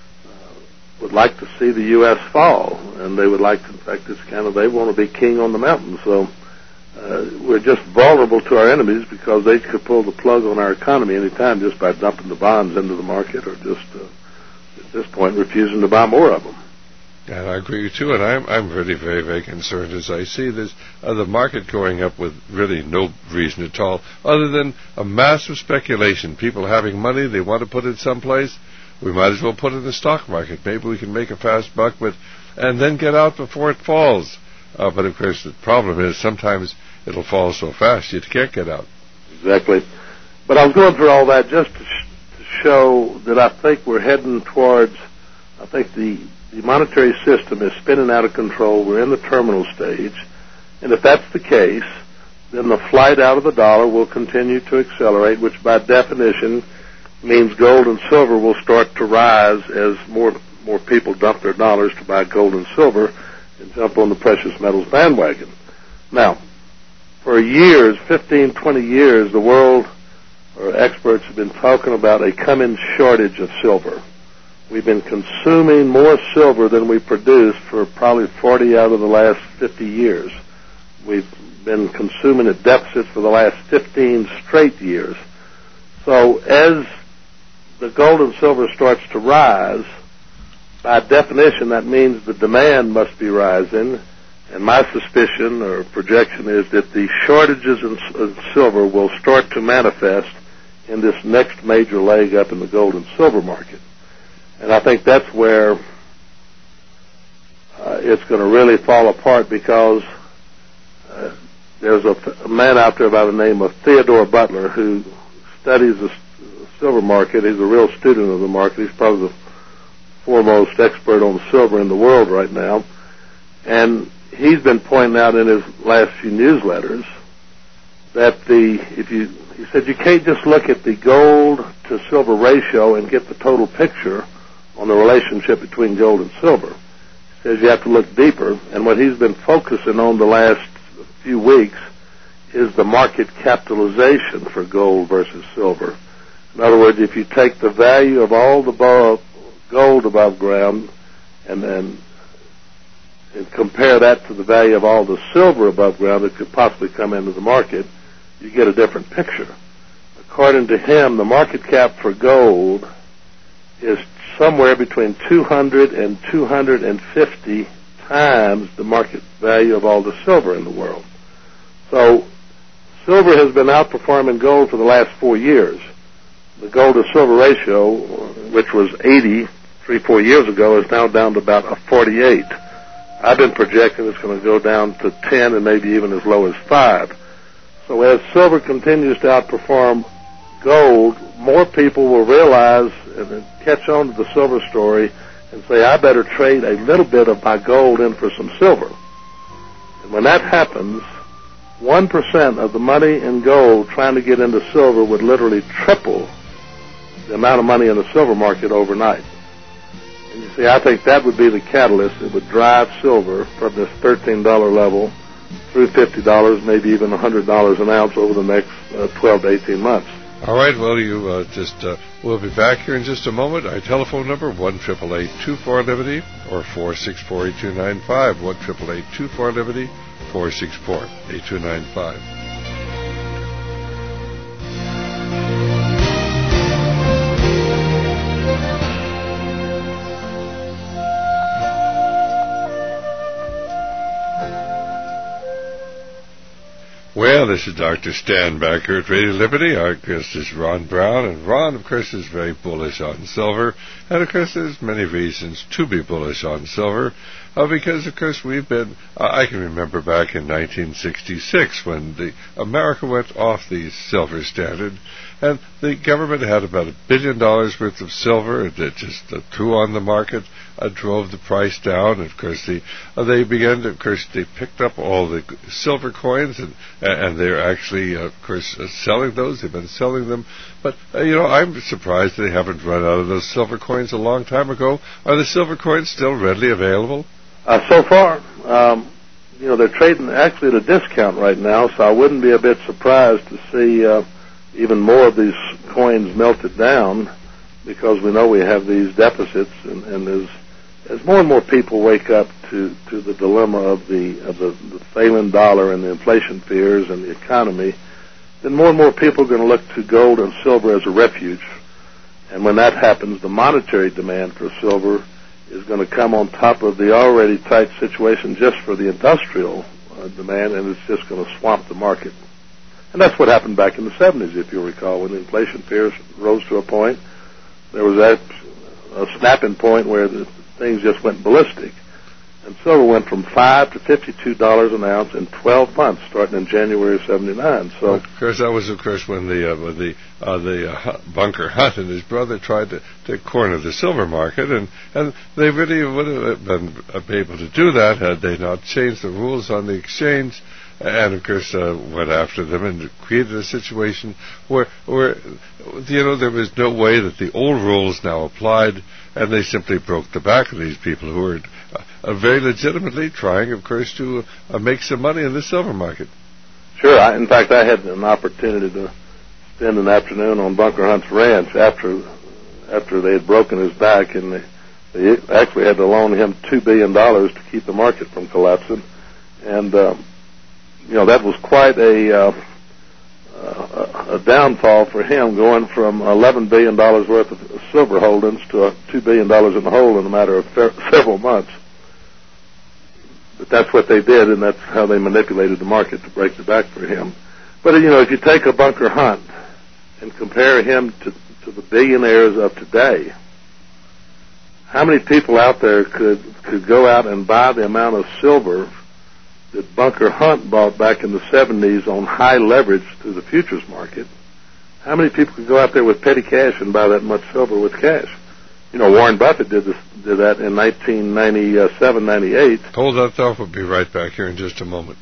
would like to see the U S fall, and they would like to, in fact, it's kind of, they want to be king on the mountain. So uh, we're just vulnerable to our enemies because they could pull the plug on our economy any time just by dumping the bonds into the market, or just uh, at this point refusing to buy more of them. And I agree with you, and I'm I'm really very, very concerned as I see this uh, the market going up with really no reason at all, other than a massive speculation. People having money, they want to put it someplace. We might as well put it in the stock market. Maybe we can make a fast buck, but and then get out before it falls. Uh, but of course, the problem is sometimes it'll fall so fast you can't get out. Exactly. But I was going through all that just to, sh- to show that I think we're heading towards. I think the the monetary system is spinning out of control. We're in the terminal stage, and if that's the case, then the flight out of the dollar will continue to accelerate, which by definition means gold and silver will start to rise as more more people dump their dollars to buy gold and silver and jump on the precious metals bandwagon. Now, for years, fifteen, twenty years, the world, or experts, have been talking about a coming shortage of silver. We've been consuming more silver than we produce for probably forty out of the last fifty years. We've been consuming at deficits for the last fifteen straight years. So as the gold and silver starts to rise, by definition, that means the demand must be rising, and my suspicion or projection is that the shortages in, in silver will start to manifest in this next major leg up in the gold and silver market. And I think that's where uh, it's going to really fall apart, because uh, there's a, a man out there by the name of Theodore Butler who studies the silver market. He's a real student of the market. He's probably the foremost expert on silver in the world right now. And he's been pointing out in his last few newsletters that the, if you, he said you can't just look at the gold to silver ratio and get the total picture on the relationship between gold and silver. He says you have to look deeper, and what he's been focusing on the last few weeks is the market capitalization for gold versus silver. In other words, if you take the value of all the bo- gold above ground and then and compare that to the value of all the silver above ground that could possibly come into the market, you get a different picture. According to him, the market cap for gold is somewhere between two hundred and two hundred fifty times the market value of all the silver in the world. So silver has been outperforming gold for the last four years. The gold to silver ratio, which was eighty three, four years ago, is now down to about a forty-eight. I've been projecting it's going to go down to ten and maybe even as low as five. So as silver continues to outperform gold, more people will realize and catch on to the silver story and say, I better trade a little bit of my gold in for some silver. And when that happens, one percent of the money in gold trying to get into silver would literally triple the amount of money in the silver market overnight. And you see, I think that would be the catalyst that would drive silver from this thirteen dollars level through fifty dollars, maybe even one hundred dollars an ounce over the next uh, twelve to eighteen months. All right, well, you uh, just, uh, we'll be back here in just a moment. Our telephone number, one eight eight eight, two four, Liberty, or four six four, eight two nine five, one eight eight eight, two four, Liberty, four six four, eight two nine five. Well, this is Doctor Stan back here at Radio Liberty. Our guest is Ron Brown, and Ron, of course, is very bullish on silver, and of course there's many reasons to be bullish on silver, uh, because of course we've been, uh, I can remember back in nineteen sixty-six when the America went off the silver standard, and the government had about a billion dollars worth of silver that just uh, threw on the market, uh, drove the price down. And of course, the, uh, they began to, of course, they picked up all the silver coins, and and they're actually, uh, of course, uh, selling those. They've been selling them, but uh, you know, I'm surprised they haven't run out of those silver coins a long time ago. Are the silver coins still readily available? Uh, so far, um, you know, they're trading actually at a discount right now, so I wouldn't be a bit surprised to see Uh, even more of these coins melted down, because we know we have these deficits, and, and as as more and more people wake up to, to the dilemma of the of the, the failing dollar and the inflation fears and the economy, then more and more people are going to look to gold and silver as a refuge. And when that happens, the monetary demand for silver is going to come on top of the already tight situation just for the industrial uh, demand, and it's just going to swamp the market. And that's what happened back in the seventies, if you'll recall, when the inflation fears rose to a point. There was that a snapping point where the things just went ballistic. And silver went from five to fifty-two dollars an ounce in twelve months, starting in January of seventy-nine. So, well, of course, that was, of course, when the uh, when the uh, the uh, Bunker Hunt and his brother tried to, to corner the silver market, and, and they really would have been able to do that had they not changed the rules on the exchange. And of course, uh, went after them and created a situation where, where, you know, there was no way that the old rules now applied, and they simply broke the back of these people who were uh, very legitimately trying, of course, to uh, make some money in the silver market. Sure. I, in fact, I had an opportunity to spend an afternoon on Bunker Hunt's ranch after after they had broken his back, and they, they actually had to loan him two billion dollars to keep the market from collapsing, and. Uh, You know, that was quite a, uh, uh, a downfall for him, going from eleven billion dollars worth of silver holdings to uh, two billion dollars in the hole in a matter of fer- several months. But that's what they did, and that's how they manipulated the market to break the back for him. But, you know, if you take a Bunker Hunt and compare him to, to the billionaires of today, how many people out there could, could go out and buy the amount of silver that Bunker Hunt bought back in the seventies on high leverage through the futures market? How many people could go out there with petty cash and buy that much silver with cash? You know, Warren Buffett did this, did that in nineteen ninety-seven, ninety-eight. Hold that thought. We'll be right back here in just a moment.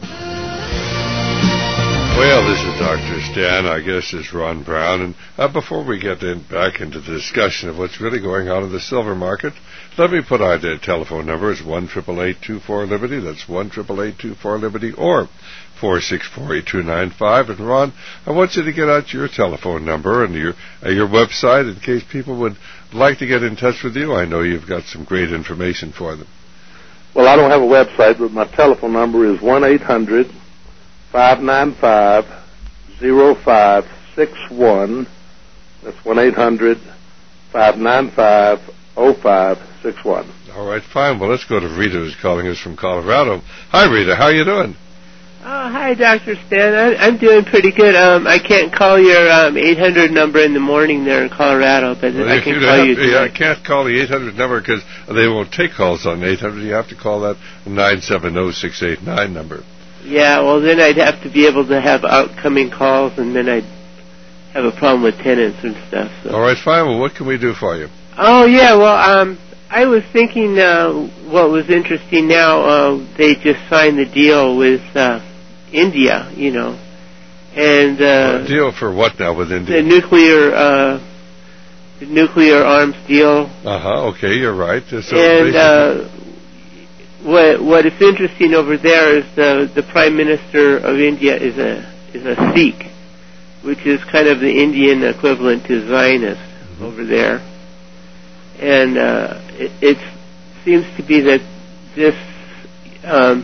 Well, this is Doctor Stan. Our guest is Ron Brown. And uh, before we get in, back into the discussion of what's really going on in the silver market, let me put our telephone number. It's one eight eight eight, two four, Liberty. That's one eight eight eight, two four, Liberty, or four six four, eight two nine five. And, Ron, I want you to get out your telephone number and your uh, your website in case people would like to get in touch with you. I know you've got some great information for them. Well, I don't have a website, but my telephone number is one eight hundred, five nine five, zero five six one. That's one eight hundred, five nine five, zero five six one. All right, fine. Well, let's go to Rita, who's calling us from Colorado. Hi, Rita. How are you doing? Oh, hi, Doctor Stan. I, I'm doing pretty good. Um, I can't call your um, eight hundred number in the morning there in Colorado, but well, I can you call have, you tonight. Yeah, I can't call the eight hundred number because they won't take calls on eight hundred. You have to call that nine seven zero, six eight nine number. Yeah, well, then I'd have to be able to have outcoming calls, and then I'd have a problem with tenants and stuff. So. All right, fine. Well, what can we do for you? Oh, yeah, well, um, I was thinking uh, what was interesting now, uh, they just signed the deal with uh, India, you know, and... Uh, a deal for what now with India? The nuclear, uh, the nuclear arms deal. Uh-huh, okay, you're right. So and uh, what what is interesting over there is the, the Prime Minister of India is a is a Sikh, which is kind of the Indian equivalent to Zionist mm-hmm. over there. And uh, it, it seems to be that this, um,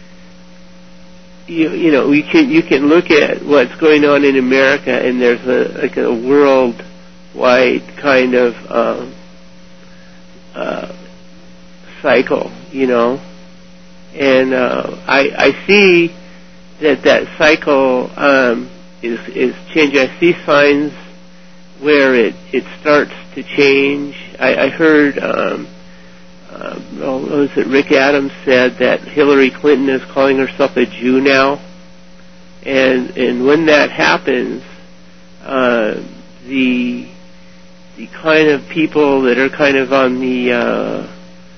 you, you know, you can you can look at what's going on in America, and there's a like a worldwide kind of um, uh, cycle, you know. And uh, I, I see that that cycle um, is is changing. I see signs where it, it starts to change. I, I heard, um, uh, well, what was it, Rick Adams said that Hillary Clinton is calling herself a Jew now. And and when that happens, uh, the the kind of people that are kind of on the uh,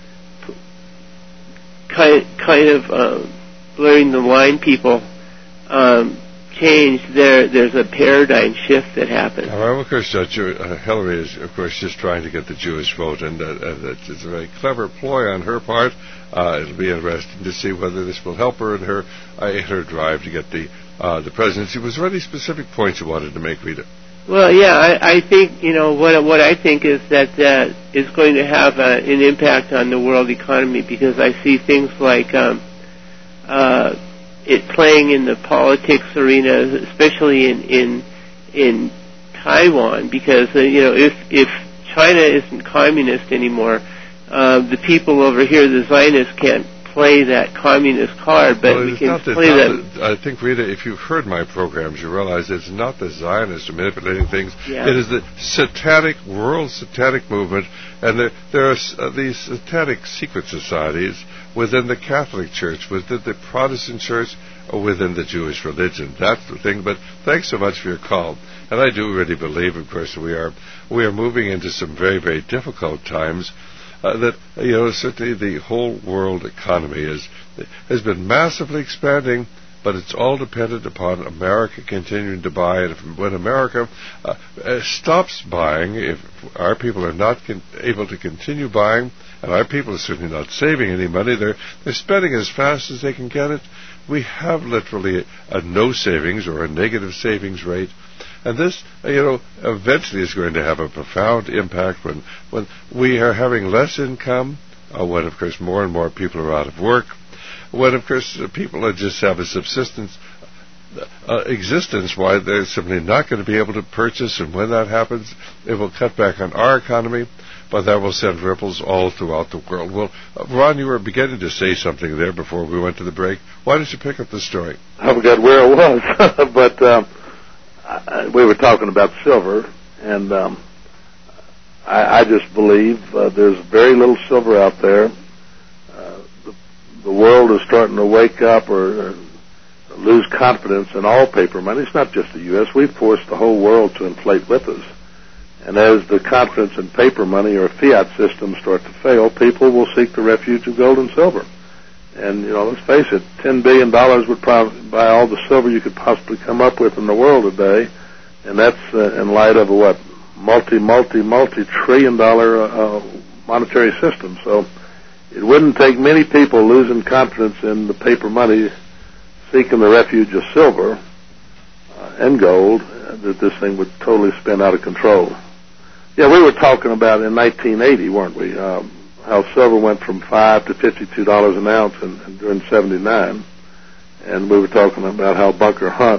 kind kind of uh, blurring the line people um, change. There there's a paradigm shift that happens. Well, of course, uh, Jew, uh, Hillary is, of course, just trying to get the Jewish vote, and uh, uh, it's a very clever ploy on her part. Uh, it'll be interesting to see whether this will help her in her uh, in her drive to get the uh, the presidency. Was there any specific points you wanted to make, Rita? Well, yeah, I, I think, you know, what what I think is that that is going to have uh, an impact on the world economy, because I see things like um, uh, it playing in the politics arena, especially in in in Taiwan, because uh, you know, if if China isn't communist anymore, uh, the people over here, the Zionists, can't play that communist card, but well, we can the, play that. The, I think, Rita, if you've heard my programs, you realize it's not the Zionists who are manipulating things. Yeah. It is the satanic, world satanic movement, and the, there are uh, these satanic secret societies within the Catholic Church, within the Protestant Church, or within the Jewish religion. That's the thing. But thanks so much for your call. And I do really believe, of course, we are we are moving into some very, very difficult times. Uh, that, you know, certainly the whole world economy is, has been massively expanding, but it's all dependent upon America continuing to buy. And if, when America uh, uh, stops buying, if our people are not con- able to continue buying, and our people are certainly not saving any money, they're, they're spending as fast as they can get it, we have literally a, a no savings or a negative savings rate. And this, you know, eventually is going to have a profound impact when, when we are having less income, uh, when, of course, more and more people are out of work, when, of course, uh, people are just have a subsistence uh, existence, why they're simply not going to be able to purchase, and when that happens, it will cut back on our economy, but that will send ripples all throughout the world. Well, uh, Ron, you were beginning to say something there before we went to the break. Why don't you pick up the story? I forgot where it was, but... Um I, we were talking about silver, and um, I, I just believe uh, there's very little silver out there. Uh, the, the world is starting to wake up or, or lose confidence in all paper money. It's not just the U S We've forced the whole world to inflate with us. And as the confidence in paper money or fiat systems start to fail, people will seek the refuge of gold and silver. And, you know, let's face it, ten billion dollars would probably buy all the silver you could possibly come up with in the world today. And that's uh, in light of a, what, multi, multi, multi-trillion dollar uh, monetary system. So it wouldn't take many people losing confidence in the paper money, seeking the refuge of silver uh, and gold, uh, that this thing would totally spin out of control. Yeah, we were talking about in nineteen eighty, weren't we? Um, how silver went from five to fifty-two dollars an ounce in, in, during seventy-nine, and we were talking about how Bunker Hunt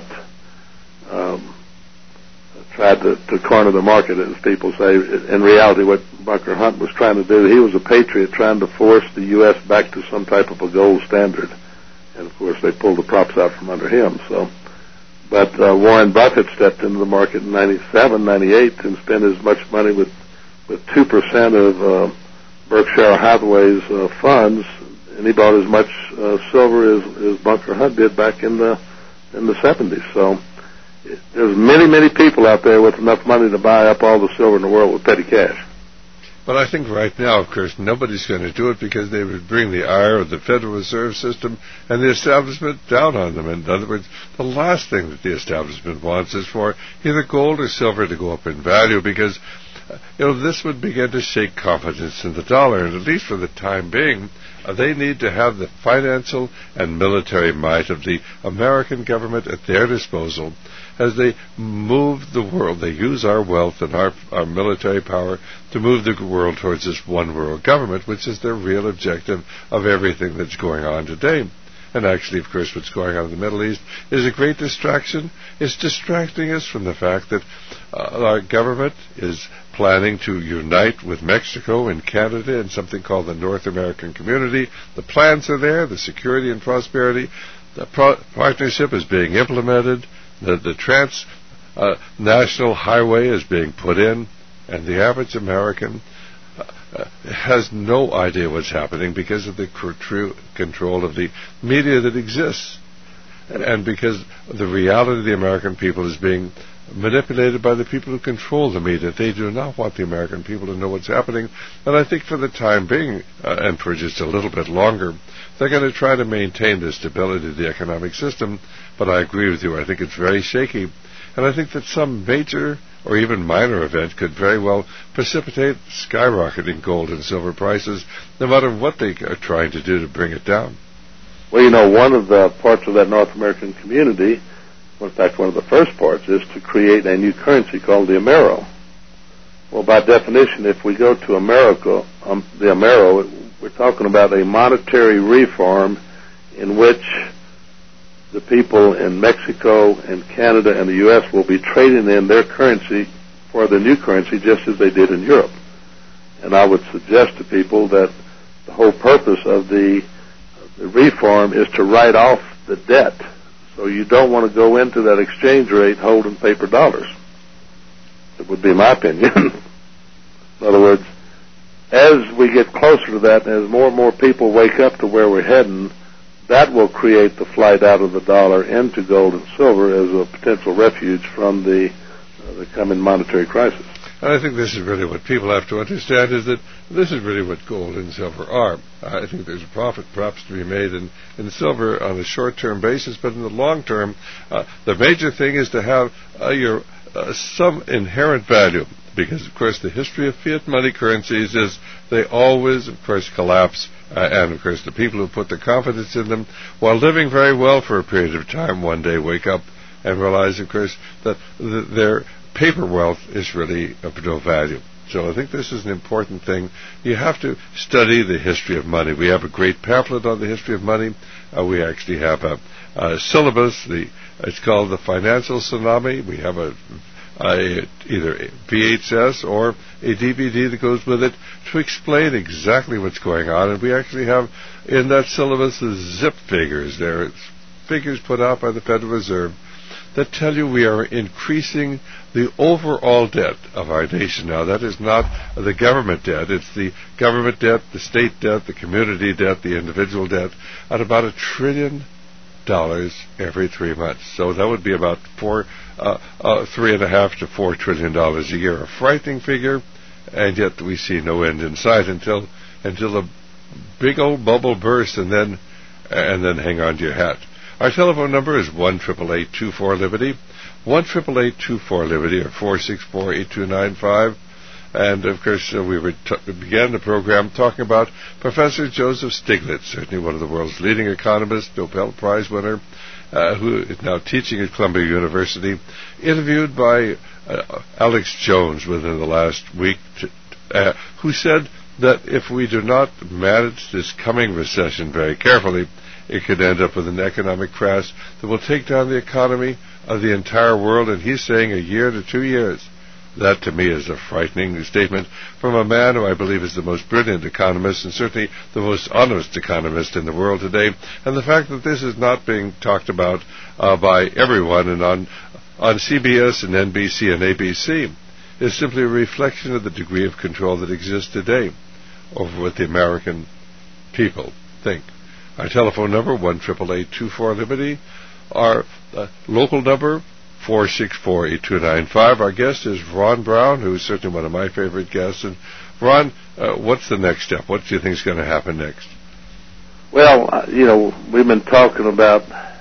um, tried to, to corner the market, as people say. In reality, what Bunker Hunt was trying to do, he was a patriot trying to force the U S back to some type of a gold standard, and of course they pulled the props out from under him. So, but uh, Warren Buffett stepped into the market in ninety-seven, ninety-eight, and spent as much money with with two percent of uh, Berkshire Hathaway's uh, funds, and he bought as much uh, silver as, as Bunker Hunt did back in the in the seventies. So it, there's many, many people out there with enough money to buy up all the silver in the world with petty cash. But I think right now, of course, nobody's going to do it because they would bring the ire of the Federal Reserve System and the establishment down on them. In other words, the last thing that the establishment wants is for either gold or silver to go up in value, because you know, this would begin to shake confidence in the dollar, and at least for the time being, uh, they need to have the financial and military might of the American government at their disposal as they move the world. They use our wealth and our, our military power to move the world towards this one world government, which is their real objective of everything that's going on today. And actually, of course, what's going on in the Middle East is a great distraction. It's distracting us from the fact that uh, our government is planning to unite with Mexico and Canada in something called the North American Community. The plans are there, the security and prosperity, the pro- partnership is being implemented, the, the trans uh, national highway is being put in, and the average American uh, uh, has no idea what's happening because of the cr- control of the media that exists, and because the reality of the American people is being manipulated by the people who control the media. They do not want the American people to know what's happening, and I think for the time being, uh, and for just a little bit longer, they're going to try to maintain the stability of the economic system. But I agree with you, I think it's very shaky, and I think that some major or even minor event could very well precipitate skyrocketing gold and silver prices, no matter what they are trying to do to bring it down. Well, you know, one of the parts of that North American community, in fact, one of the first parts, is to create a new currency called the Amero. Well, by definition, if we go to America, um, the Amero, we're talking about a monetary reform in which the people in Mexico and Canada and the U S will be trading in their currency for the new currency just as they did in Europe. And I would suggest to people that the whole purpose of the, the reform is to write off the debt. So you don't want to go into that exchange rate holding paper dollars. It would be my opinion. In other words, as we get closer to that, and as more and more people wake up to where we're heading, that will create the flight out of the dollar into gold and silver as a potential refuge from the, uh, the coming monetary crisis. And I think this is really what people have to understand, is that this is really what gold and silver are. I think there's a profit perhaps to be made in, in silver on a short-term basis, but in the long term, uh, the major thing is to have uh, your uh, some inherent value, because, of course, the history of fiat money currencies is they always, of course, collapse, uh, and, of course, the people who put their confidence in them, while living very well for a period of time, one day wake up and realize, of course, that th- their paper wealth is really of no value. So I think this is an important thing. You have to study the history of money. We have a great pamphlet on the history of money. Uh, we actually have a, a syllabus. The it's called the Financial Tsunami. We have a, a either a V H S or a D V D that goes with it to explain exactly what's going on. And we actually have in that syllabus the zip figures there. It's figures put out by the Federal Reserve that tell you we are increasing the overall debt of our nation. Now, that is not the government debt. It's the government debt, the state debt, the community debt, the individual debt, at about a trillion dollars every three months. So that would be about four, uh, uh, three and a half to four trillion dollars a year. A frightening figure, and yet we see no end in sight until until the big old bubble bursts, and then and then hang on to your hat. Our telephone number is one eight eight eight, two four, Liberty, one eight eight eight, two four, Liberty, or four six four, eight two nine five. And, of course, uh, we were t- began the program talking about Professor Joseph Stiglitz, certainly one of the world's leading economists, Nobel Prize winner, uh, who is now teaching at Columbia University, interviewed by uh, Alex Jones within the last week, t- uh, who said that if we do not manage this coming recession very carefully, it could end up with an economic crash that will take down the economy of the entire world, and he's saying a year to two years. That, to me, is a frightening statement from a man who I believe is the most brilliant economist and certainly the most honest economist in the world today. And the fact that this is not being talked about uh, by everyone and on, on C B S and N B C and A B C is simply a reflection of the degree of control that exists today over what the American people think. Our telephone number, one eight eight eight, two four, Liberty. Our uh, local number, four six four, eight two nine five. Our guest is Ron Brown, who is certainly one of my favorite guests. And, Ron, uh, what's the next step? What do you think is going to happen next? Well, uh, you know, we've been talking about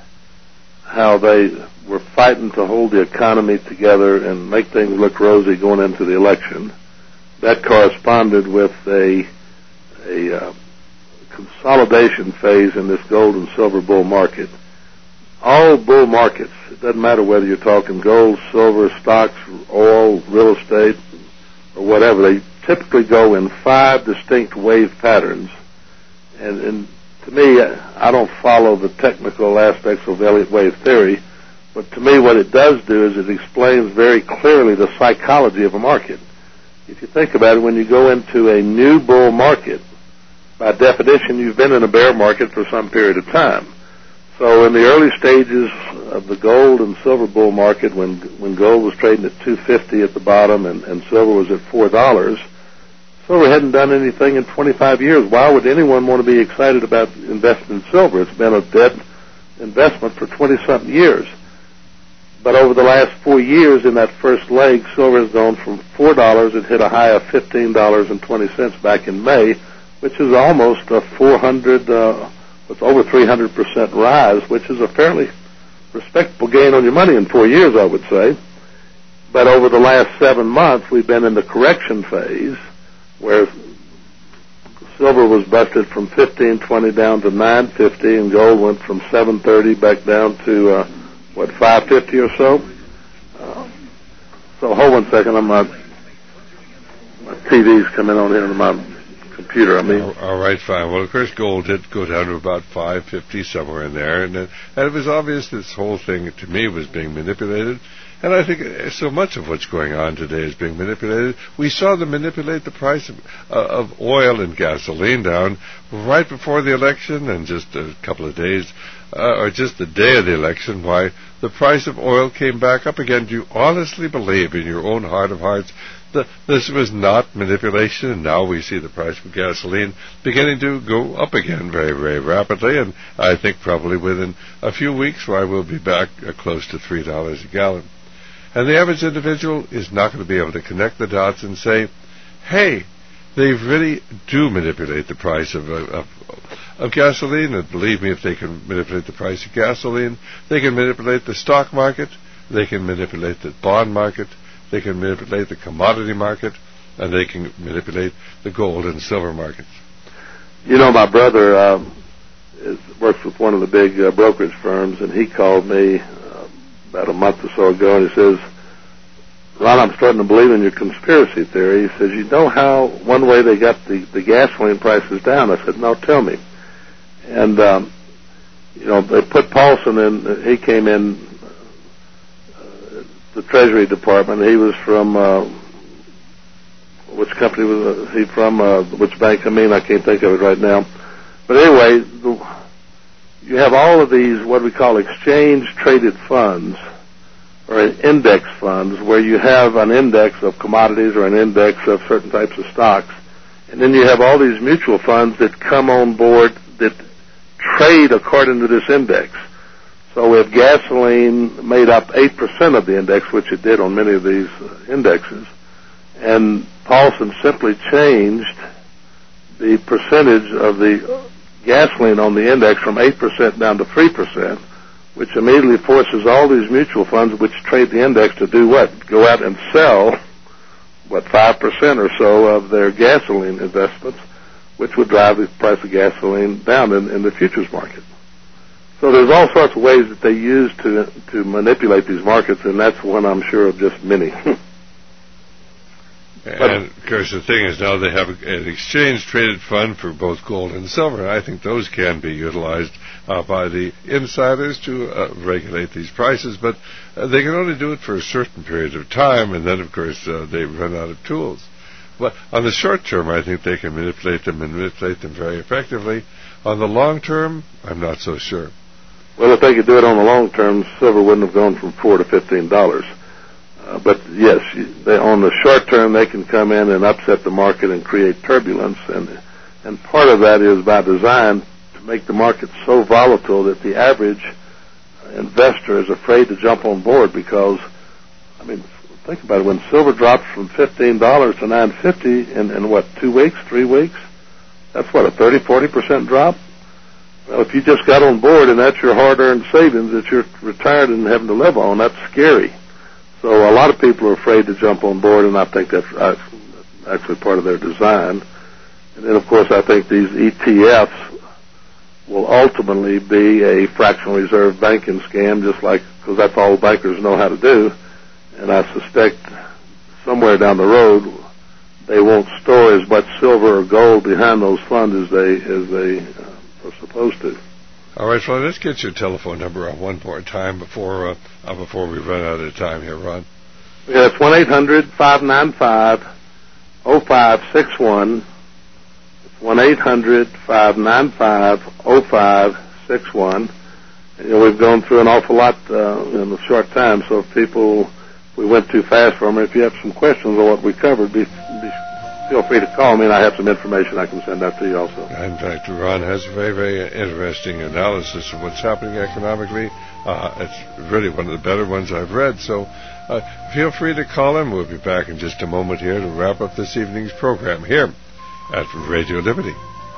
how they were fighting to hold the economy together and make things look rosy going into the election. That corresponded with a a uh, consolidation phase in this gold and silver bull market. All bull markets, it doesn't matter whether you're talking gold, silver, stocks, oil, real estate, or whatever, they typically go in five distinct wave patterns. And, and to me, I don't follow the technical aspects of Elliott wave theory, but to me what it does do is it explains very clearly the psychology of a market. If you think about it, when you go into a new bull market, by definition, you've been in a bear market for some period of time. So in the early stages of the gold and silver bull market, when when gold was trading at two fifty at the bottom and, and silver was at four dollars, silver hadn't done anything in twenty-five years. Why would anyone want to be excited about investing in silver? It's been a dead investment for twenty-something years. But over the last four years in that first leg, silver has gone from four dollars. It hit a high of fifteen dollars and twenty cents back in May, which is almost a four hundred, uh, it's over three hundred percent rise, which is a fairly respectable gain on your money in four years, I would say. But over the last seven months, we've been in the correction phase, where silver was busted from fifteen twenty down to nine fifty, and gold went from seven thirty back down to uh, what five fifty or so. Uh, so hold one second, I'm not. My T V's coming on here to my computer. I mean, all, all right, fine. Well, of course, gold did go down to about five fifty, somewhere in there, and it, and it was obvious this whole thing to me was being manipulated. And I think so much of what's going on today is being manipulated. We saw them manipulate the price of, uh, of oil and gasoline down right before the election, and just a couple of days, uh, or just the day of the election, why the price of oil came back up again. Do you honestly believe in your own heart of hearts that this was not manipulation, and now we see the price of gasoline beginning to go up again very, very rapidly, and I think probably within a few weeks, why we'll be back uh, close to three dollars a gallon. And the average individual is not going to be able to connect the dots and say, hey, they really do manipulate the price of, of, of gasoline, and believe me, if they can manipulate the price of gasoline, they can manipulate the stock market, they can manipulate the bond market, they can manipulate the commodity market, and they can manipulate the gold and silver markets. You know, my brother um, is, works with one of the big uh, brokerage firms, and he called me uh, about a month or so ago, and he says, Ron, I'm starting to believe in your conspiracy theory. He says, you know how one way they got the, the gasoline prices down? I said, no, tell me. And, um, you know, they put Paulson in, he came in uh, the Treasury Department. He was from, uh, which company was he from, uh, which bank? I mean, I can't think of it right now. But anyway, the, you have all of these what we call exchange-traded funds, or index funds, where you have an index of commodities or an index of certain types of stocks. And then you have all these mutual funds that come on board that trade according to this index. So if gasoline made up eight percent of the index, which it did on many of these indexes, and Paulson simply changed the percentage of the gasoline on the index from eight percent down to three percent, which immediately forces all these mutual funds which trade the index to do what? Go out and sell, what, five percent or so of their gasoline investments, which would drive the price of gasoline down in, in the futures market. So there's all sorts of ways that they use to to manipulate these markets, and that's one I'm sure of just many. And, of course, the thing is now they have an exchange-traded fund for both gold and silver, and I think those can be utilized uh, by the insiders to uh, regulate these prices, but uh, they can only do it for a certain period of time, and then, of course, uh, they run out of tools. But on the short term, I think they can manipulate them and manipulate them very effectively. On the long term, I'm not so sure. Well, if they could do it on the long term, silver wouldn't have gone from four to fifteen dollars. Uh, but yes, they, on the short term, they can come in and upset the market and create turbulence, and and part of that is by design to make the market so volatile that the average investor is afraid to jump on board. Because, I mean, think about it: when silver drops from fifteen dollars to nine fifty in, in what, two weeks, three weeks, that's what, a thirty, forty percent drop. Well, if you just got on board and that's your hard-earned savings that you're retired and having to live on, that's scary. So a lot of people are afraid to jump on board, and I think that's actually part of their design. And then, of course, I think these E T Fs will ultimately be a fractional reserve banking scam, just like, because that's all bankers know how to do. And I suspect somewhere down the road they won't store as much silver or gold behind those funds as they as they uh, are supposed to. All right, so let's get your telephone number on one more time before uh, uh, before we run out of time here, Ron. Yeah, it's one eight hundred five nine five oh five six one. It's one eight hundred five nine five oh five six one. You know, we've gone through an awful lot uh, in a short time, so if people, if we went too fast for them, if you have some questions on what we covered, be, be, feel free to call me, and I have some information I can send out to you also. In fact, Ron has a very, very interesting analysis of what's happening economically. Uh, it's really one of the better ones I've read, so uh, feel free to call him. We'll be back in just a moment here to wrap up this evening's program here at Radio Liberty.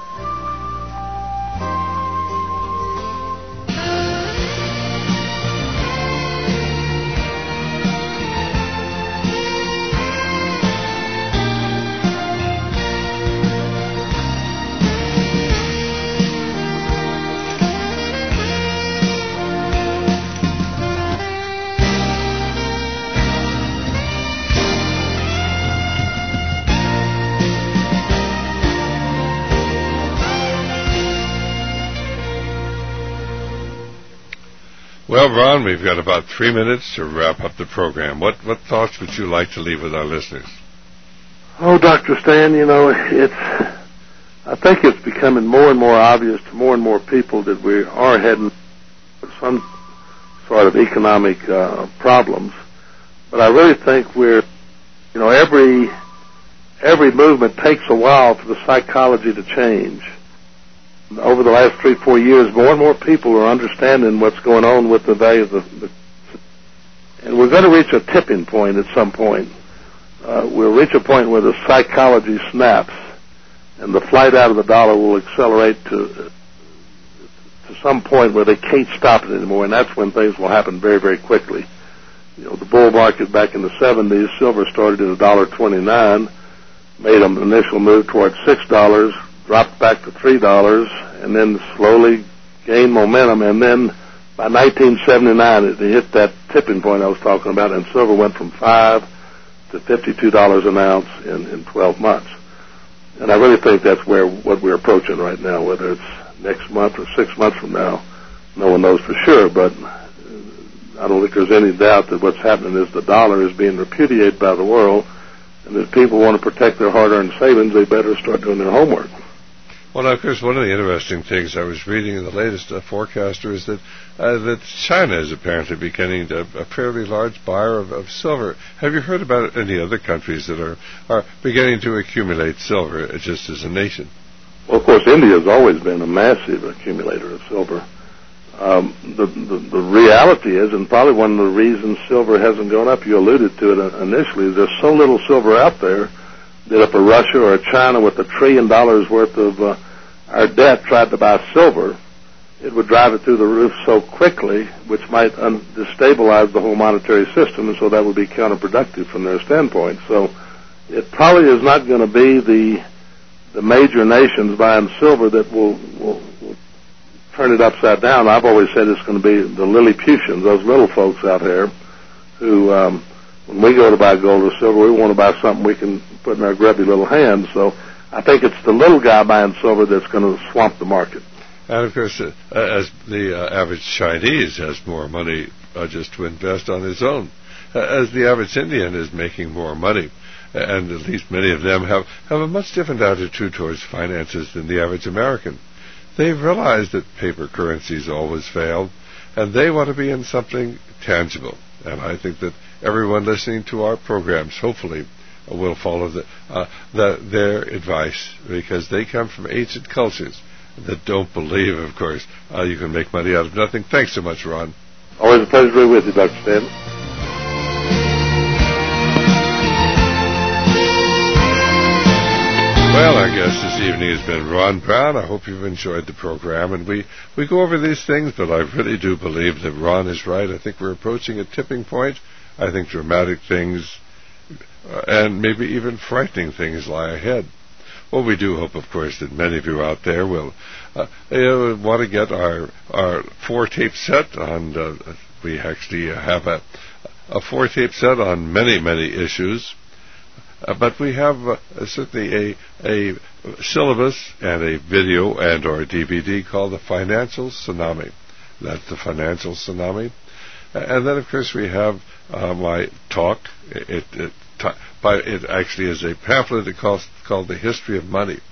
Well, Ron, we've got about three minutes to wrap up the program. What what thoughts would you like to leave with our listeners? Oh, Doctor Stan, you know, it's, I think it's becoming more and more obvious to more and more people that we are heading for some sort of economic uh, problems. But I really think we're, you know, every every movement takes a while for the psychology to change. Over the last three, four years, more and more people are understanding what's going on with the value of the, the and we're going to reach a tipping point at some point. Uh, we'll reach a point where the psychology snaps, and the flight out of the dollar will accelerate to to some point where they can't stop it anymore, and that's when things will happen very, very quickly. You know, the bull market back in the seventies, silver started at one dollar twenty-nine, made an initial move towards six dollars, dropped back to three dollars, and then slowly gained momentum. And then by nineteen seventy-nine, it hit that tipping point I was talking about, and silver went from five to fifty-two dollars an ounce in, in twelve months. And I really think that's where what we're approaching right now, whether it's next month or six months from now. No one knows for sure, but I don't think there's any doubt that what's happening is the dollar is being repudiated by the world, and if people want to protect their hard-earned savings, they better start doing their homework. Well, of course, one of the interesting things I was reading in the latest uh, forecaster is that uh, that China is apparently becoming a, a fairly large buyer of, of silver. Have you heard about any other countries that are, are beginning to accumulate silver uh, just as a nation? Well, of course, India has always been a massive accumulator of silver. Um, the, the, the reality is, and probably one of the reasons silver hasn't gone up, you alluded to it initially, is there's so little silver out there that if a Russia or a China with a trillion dollars worth of uh, our debt tried to buy silver, it would drive it through the roof so quickly, which might un- destabilize the whole monetary system, and so that would be counterproductive from their standpoint. So it probably is not going to be the the major nations buying silver that will, will, will turn it upside down. I've always said it's going to be the Lilliputians, those little folks out there who, um, when we go to buy gold or silver, we want to buy something we can put in our grubby little hands. So I think it's the little guy buying silver that's going to swamp the market. And, of course, uh, as the uh, average Chinese has more money uh, just to invest on his own, uh, as the average Indian is making more money, and at least many of them have, have a much different attitude towards finances than the average American. They've realized that paper currencies always fail, and they want to be in something tangible. And I think that everyone listening to our programs, hopefully, will follow the, uh, the, their advice, because they come from ancient cultures that don't believe, of course, uh, you can make money out of nothing. Thanks so much, Ron. Always a pleasure to be with you, Doctor Stanton. Well, our guest this evening has been Ron Brown. I hope you've enjoyed the program. And we, we go over these things, but I really do believe that Ron is right. I think we're approaching a tipping point. I think dramatic things uh, and maybe even frightening things lie ahead. Well, we do hope, of course, that many of you out there will uh, you know, want to get our our four-tape set on. Uh, we actually have a, a four-tape set on many, many issues. Uh, but we have uh, certainly a, a syllabus and a video and or a D V D called The Financial Tsunami. That's The Financial Tsunami. Uh, and then, of course, we have uh, my talk. It, it, t- by, it actually is a pamphlet called, called The History of Money.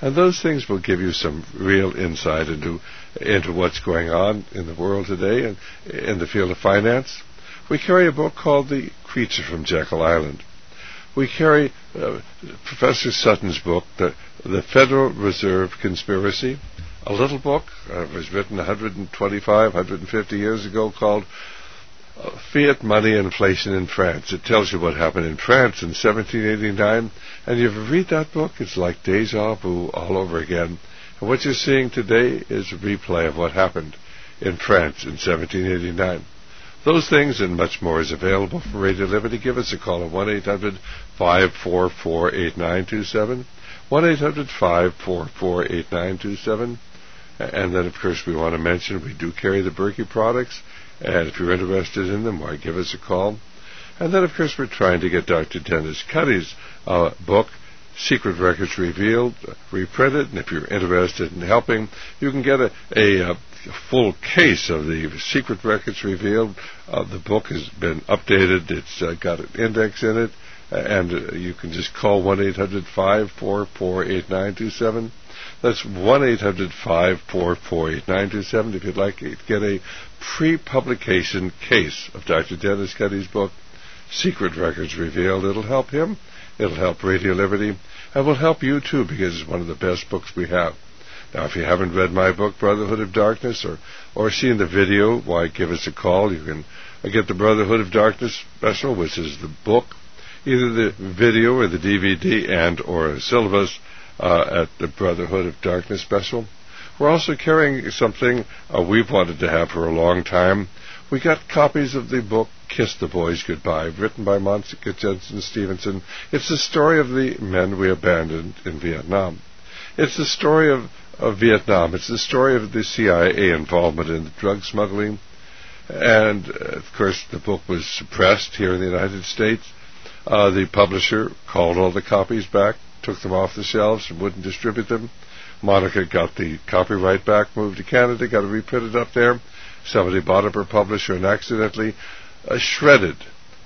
And those things will give you some real insight into into what's going on in the world today and in the field of finance. We carry a book called The Creature from Jekyll Island. We carry uh, Professor Sutton's book, the, the Federal Reserve Conspiracy, a little book. Uh, it was written one twenty-five, one fifty years ago called uh, Fiat Money Inflation in France. It tells you what happened in France in seventeen eighty-nine. And if you read that book, it's like deja vu all over again. And what you're seeing today is a replay of what happened in France in seventeen eighty-nine. Those things and much more is available from Radio Liberty. Give us a call at one eight hundred five four four eight nine two seven, one eight hundred five four four eight nine two seven. And then, of course, we want to mention we do carry the Berkey products, and if you're interested in them, why, give us a call. And then, of course, we're trying to get Doctor Dennis Cuddy's uh, book, Secret Records Revealed, uh, reprinted, and if you're interested in helping, you can get a, a, a full case of the Secret Records Revealed. Uh, the book has been updated. It's uh, got an index in it, uh, and uh, you can just call one eight hundred five four four eight nine two seven. That's one eight hundred five four four eight nine two seven if you'd like to get a pre-publication case of Doctor Dennis Cuddy's book, Secret Records Revealed. It'll help him. It'll help Radio Liberty. And will help you, too, because it's one of the best books we have. Now, if you haven't read my book, Brotherhood of Darkness, or, or seen the video, why, give us a call. You can uh, get the Brotherhood of Darkness special, which is the book, either the video or the D V D and or a syllabus uh, at the Brotherhood of Darkness special. We're also carrying something uh, we've wanted to have for a long time. We got copies of the book Kiss the Boys Goodbye, written by Monica Jensen Stevenson. It's the story of the men we abandoned in Vietnam. It's the story of, of Vietnam. It's the story of the C I A involvement in the drug smuggling. And, uh, of course, the book was suppressed here in the United States. Uh, the publisher called all the copies back, took them off the shelves, and wouldn't distribute them. Monica got the copyright back, moved to Canada, got it reprinted up there. Somebody bought up her publisher and accidentally uh, shredded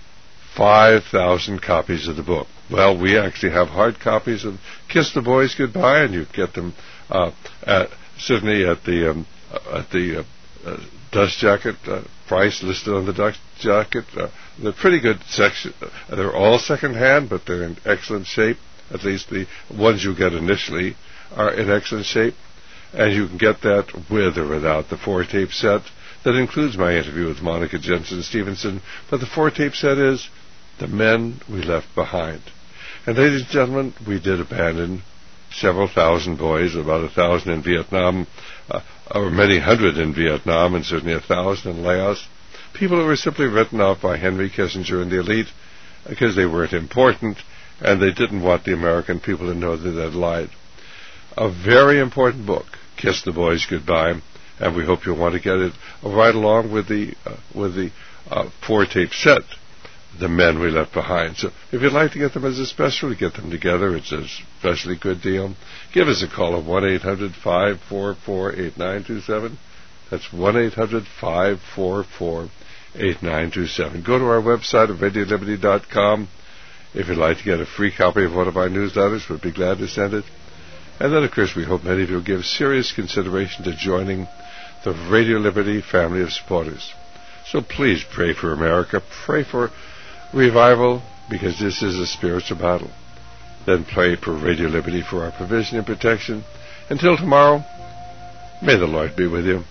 five thousand copies of the book. Well, we actually have hard copies of Kiss the Boys Goodbye, and you get them uh, at, certainly at the um, at the uh, uh, dust jacket uh, price listed on the dust jacket. Uh, they're pretty good section. Uh, they're all second-hand, but they're in excellent shape. At least the ones you get initially are in excellent shape. And you can get that with or without the four-tape set. That includes my interview with Monica Jensen Stevenson. But the four-tape set is The Men We Left Behind. And ladies and gentlemen, we did abandon several thousand boys, about a thousand in Vietnam, uh, or many hundred in Vietnam, and certainly a thousand in Laos. People who were simply written off by Henry Kissinger and the elite because they weren't important, and they didn't want the American people to know that they'd lied. A very important book, Kiss the Boys Goodbye, and we hope you'll want to get it right along with the uh, with the uh, four-tape set, The Men We Left Behind. So if you'd like to get them as a special, get them together. It's a especially good deal. Give us a call at one eight hundred five four four eight nine two seven. That's one eight hundred five four four eight nine two seven. Go to our website at radio liberty dot com. If you'd like to get a free copy of one of our newsletters, we'd be glad to send it. And then, of course, we hope many of you will give serious consideration to joining the Radio Liberty family of supporters. So please pray for America. Pray for revival, because this is a spiritual battle. Then pray for Radio Liberty for our provision and protection. Until tomorrow, may the Lord be with you.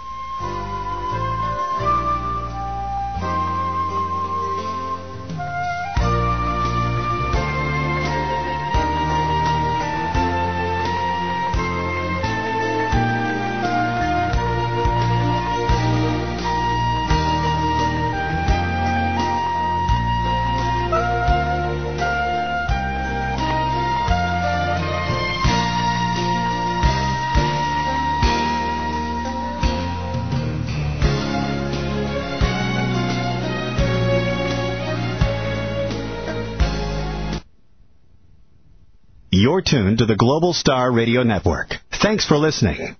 You're tuned to the Global Star Radio Network. Thanks for listening.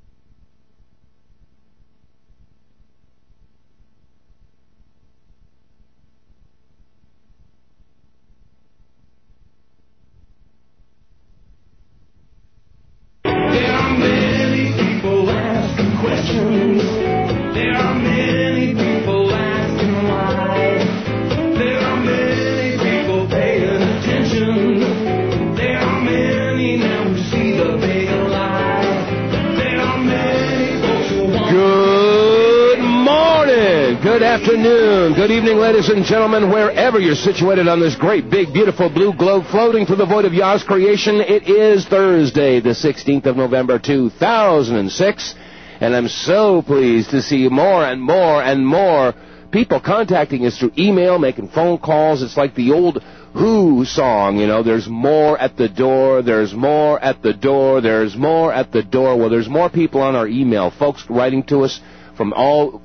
afternoon. Good evening, ladies and gentlemen, wherever you're situated on this great, big, beautiful blue globe floating through the void of Yah's creation. It is Thursday, the sixteenth of November, two thousand six, and I'm so pleased to see more and more and more people contacting us through email, making phone calls. It's like the old Who song, you know, there's more at the door, there's more at the door, there's more at the door. Well, there's more people on our email, folks writing to us from all